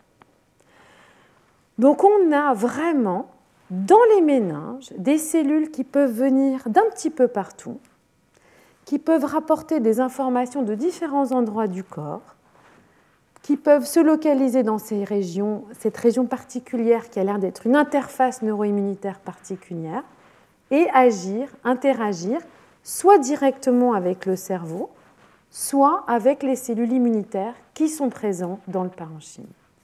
Donc on a vraiment dans les méninges des cellules qui peuvent venir d'un petit peu partout, qui peuvent rapporter des informations de différents endroits du corps, qui peuvent se localiser dans cette région particulière qui a l'air d'être une interface neuroimmunitaire particulière, et agir, interagir, soit directement avec le cerveau, soit avec les cellules immunitaires qui sont présentes dans le parenchyme.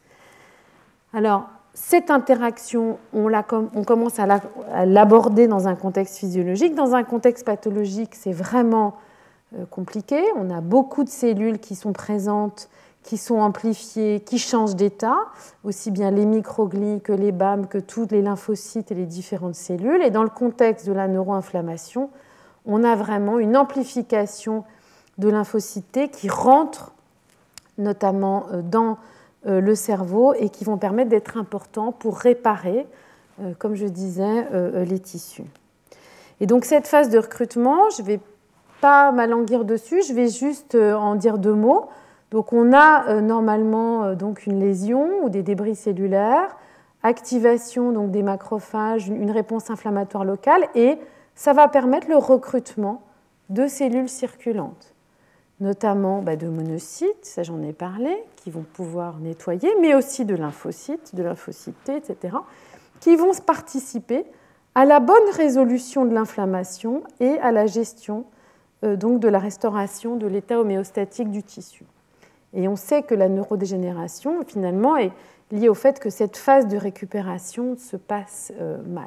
Alors, cette interaction, on commence à l'aborder dans un contexte physiologique. Dans un contexte pathologique, c'est vraiment compliqué. On a beaucoup de cellules qui sont présentes, qui sont amplifiées, qui changent d'état, aussi bien les microglies que les BAM, que tous les lymphocytes et les différentes cellules. Et dans le contexte de la neuroinflammation, on a vraiment une amplification de lymphocytes T qui rentrent notamment dans le cerveau et qui vont permettre d'être importants pour réparer, comme je disais, les tissus. Et donc cette phase de recrutement, je ne vais pas m'alanguir dessus, je vais juste en dire deux mots. Donc on a normalement donc une lésion ou des débris cellulaires, activation donc des macrophages, une réponse inflammatoire locale, et ça va permettre le recrutement de cellules circulantes, notamment de monocytes, ça j'en ai parlé, qui vont pouvoir nettoyer, mais aussi de lymphocytes T, etc., qui vont participer à la bonne résolution de l'inflammation et à la gestion donc de la restauration de l'état homéostatique du tissu. Et on sait que la neurodégénération, finalement, est liée au fait que cette phase de récupération se passe mal.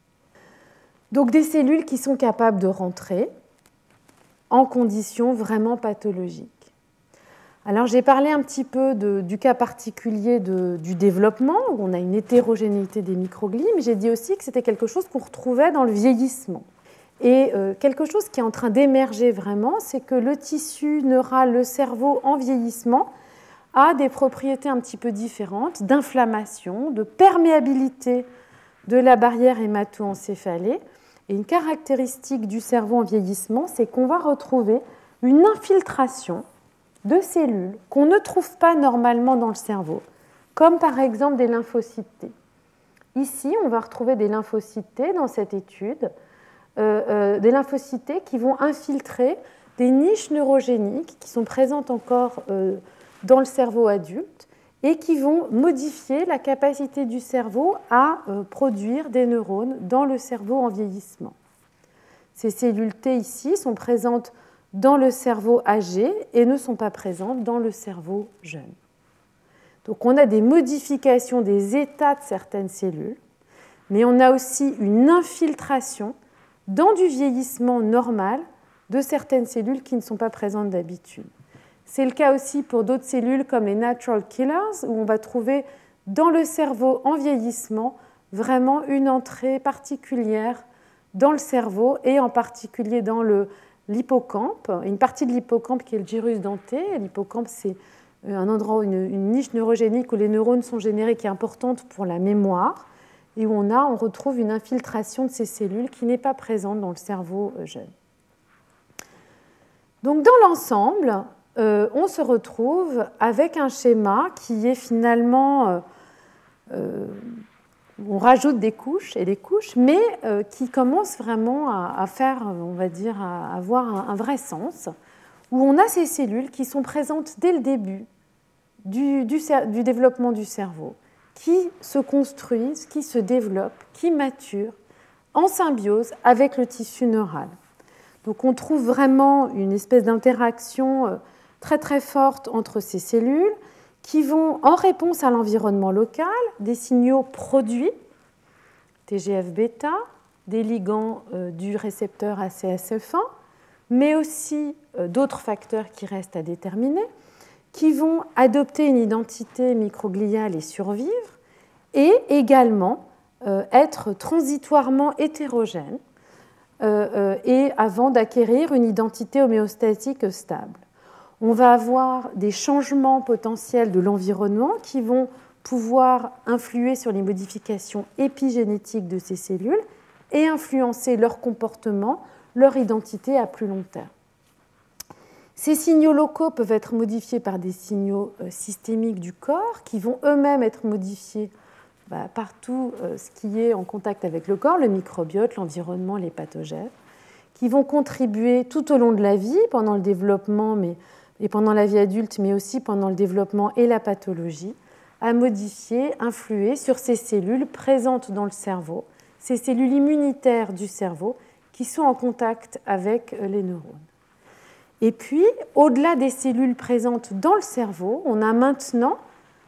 Donc des cellules qui sont capables de rentrer en conditions vraiment pathologiques. Alors j'ai parlé un petit peu du cas particulier du développement, où on a une hétérogénéité des microglies, mais j'ai dit aussi que c'était quelque chose qu'on retrouvait dans le vieillissement. Et quelque chose qui est en train d'émerger vraiment, c'est que le tissu neural, le cerveau en vieillissement, a des propriétés un petit peu différentes d'inflammation, de perméabilité de la barrière hémato-encéphalée. Et une caractéristique du cerveau en vieillissement, c'est qu'on va retrouver une infiltration de cellules qu'on ne trouve pas normalement dans le cerveau, comme par exemple des lymphocytes T. Ici, on va retrouver des lymphocytes T dans cette étude, des lymphocytes T qui vont infiltrer des niches neurogéniques qui sont présentes encore dans le cerveau adulte et qui vont modifier la capacité du cerveau à produire des neurones dans le cerveau en vieillissement. Ces cellules T ici sont présentes dans le cerveau âgé et ne sont pas présentes dans le cerveau jeune. Donc on a des modifications des états de certaines cellules, mais on a aussi une infiltration dans du vieillissement normal de certaines cellules qui ne sont pas présentes d'habitude. C'est le cas aussi pour d'autres cellules comme les natural killers, où on va trouver dans le cerveau en vieillissement vraiment une entrée particulière dans le cerveau et en particulier dans l'hippocampe, une partie de l'hippocampe qui est le gyrus denté. L'hippocampe, c'est un endroit, une niche neurogénique où les neurones sont générés qui est importante pour la mémoire et où on retrouve une infiltration de ces cellules qui n'est pas présente dans le cerveau jeune. Donc dans l'ensemble, on se retrouve avec un schéma qui est finalement, on rajoute des couches et des couches, mais qui commence vraiment à faire, on va dire, à avoir un vrai sens, où on a ces cellules qui sont présentes dès le début du développement du cerveau, qui se construisent, qui se développent, qui maturent en symbiose avec le tissu neural. Donc on trouve vraiment une espèce d'interaction très très forte entre ces cellules qui vont, en réponse à l'environnement local, des signaux produits, TGF-bêta, des ligands du récepteur ACSF1, mais aussi d'autres facteurs qui restent à déterminer, qui vont adopter une identité microgliale et survivre, et également être transitoirement hétérogènes, et avant d'acquérir une identité homéostatique stable. On va avoir des changements potentiels de l'environnement qui vont pouvoir influer sur les modifications épigénétiques de ces cellules et influencer leur comportement, leur identité à plus long terme. Ces signaux locaux peuvent être modifiés par des signaux systémiques du corps qui vont eux-mêmes être modifiés par tout ce qui est en contact avec le corps, le microbiote, l'environnement, les pathogènes, qui vont contribuer tout au long de la vie, pendant le développement et pendant la vie adulte, mais aussi pendant le développement et la pathologie, à modifier, influer sur ces cellules présentes dans le cerveau, ces cellules immunitaires du cerveau qui sont en contact avec les neurones. Et puis, au-delà des cellules présentes dans le cerveau, on a maintenant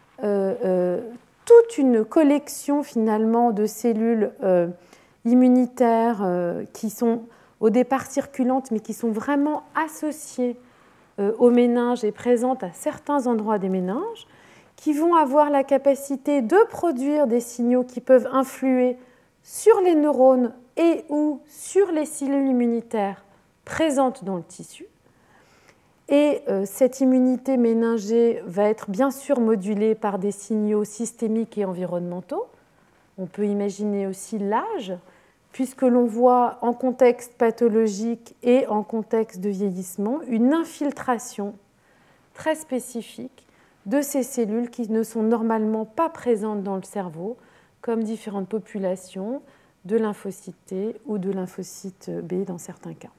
toute une collection finalement de cellules immunitaires qui sont au départ circulantes, mais qui sont vraiment associées au méninge et présentes à certains endroits des méninges, qui vont avoir la capacité de produire des signaux qui peuvent influer sur les neurones et ou sur les cellules immunitaires présentes dans le tissu. Et cette immunité méningée va être bien sûr modulée par des signaux systémiques et environnementaux. On peut imaginer aussi l'âge, puisque l'on voit en contexte pathologique et en contexte de vieillissement une infiltration très spécifique de ces cellules qui ne sont normalement pas présentes dans le cerveau, comme différentes populations de lymphocytes T ou de lymphocytes B dans certains cas.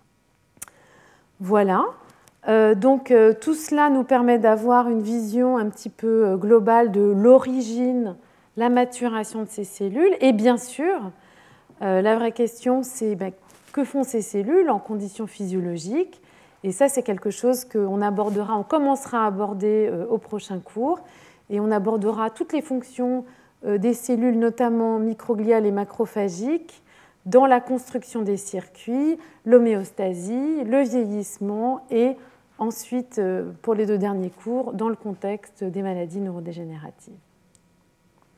Voilà. Donc tout cela nous permet d'avoir une vision un petit peu globale de l'origine, la maturation de ces cellules. Et bien sûr, la vraie question, c'est que font ces cellules en conditions physiologiques? Et ça, c'est quelque chose qu'on abordera, on commencera à aborder au prochain cours. Et on abordera toutes les fonctions des cellules, notamment microgliales et macrophagiques, dans la construction des circuits, l'homéostasie, le vieillissement et ensuite, pour les 2 derniers cours, dans le contexte des maladies neurodégénératives.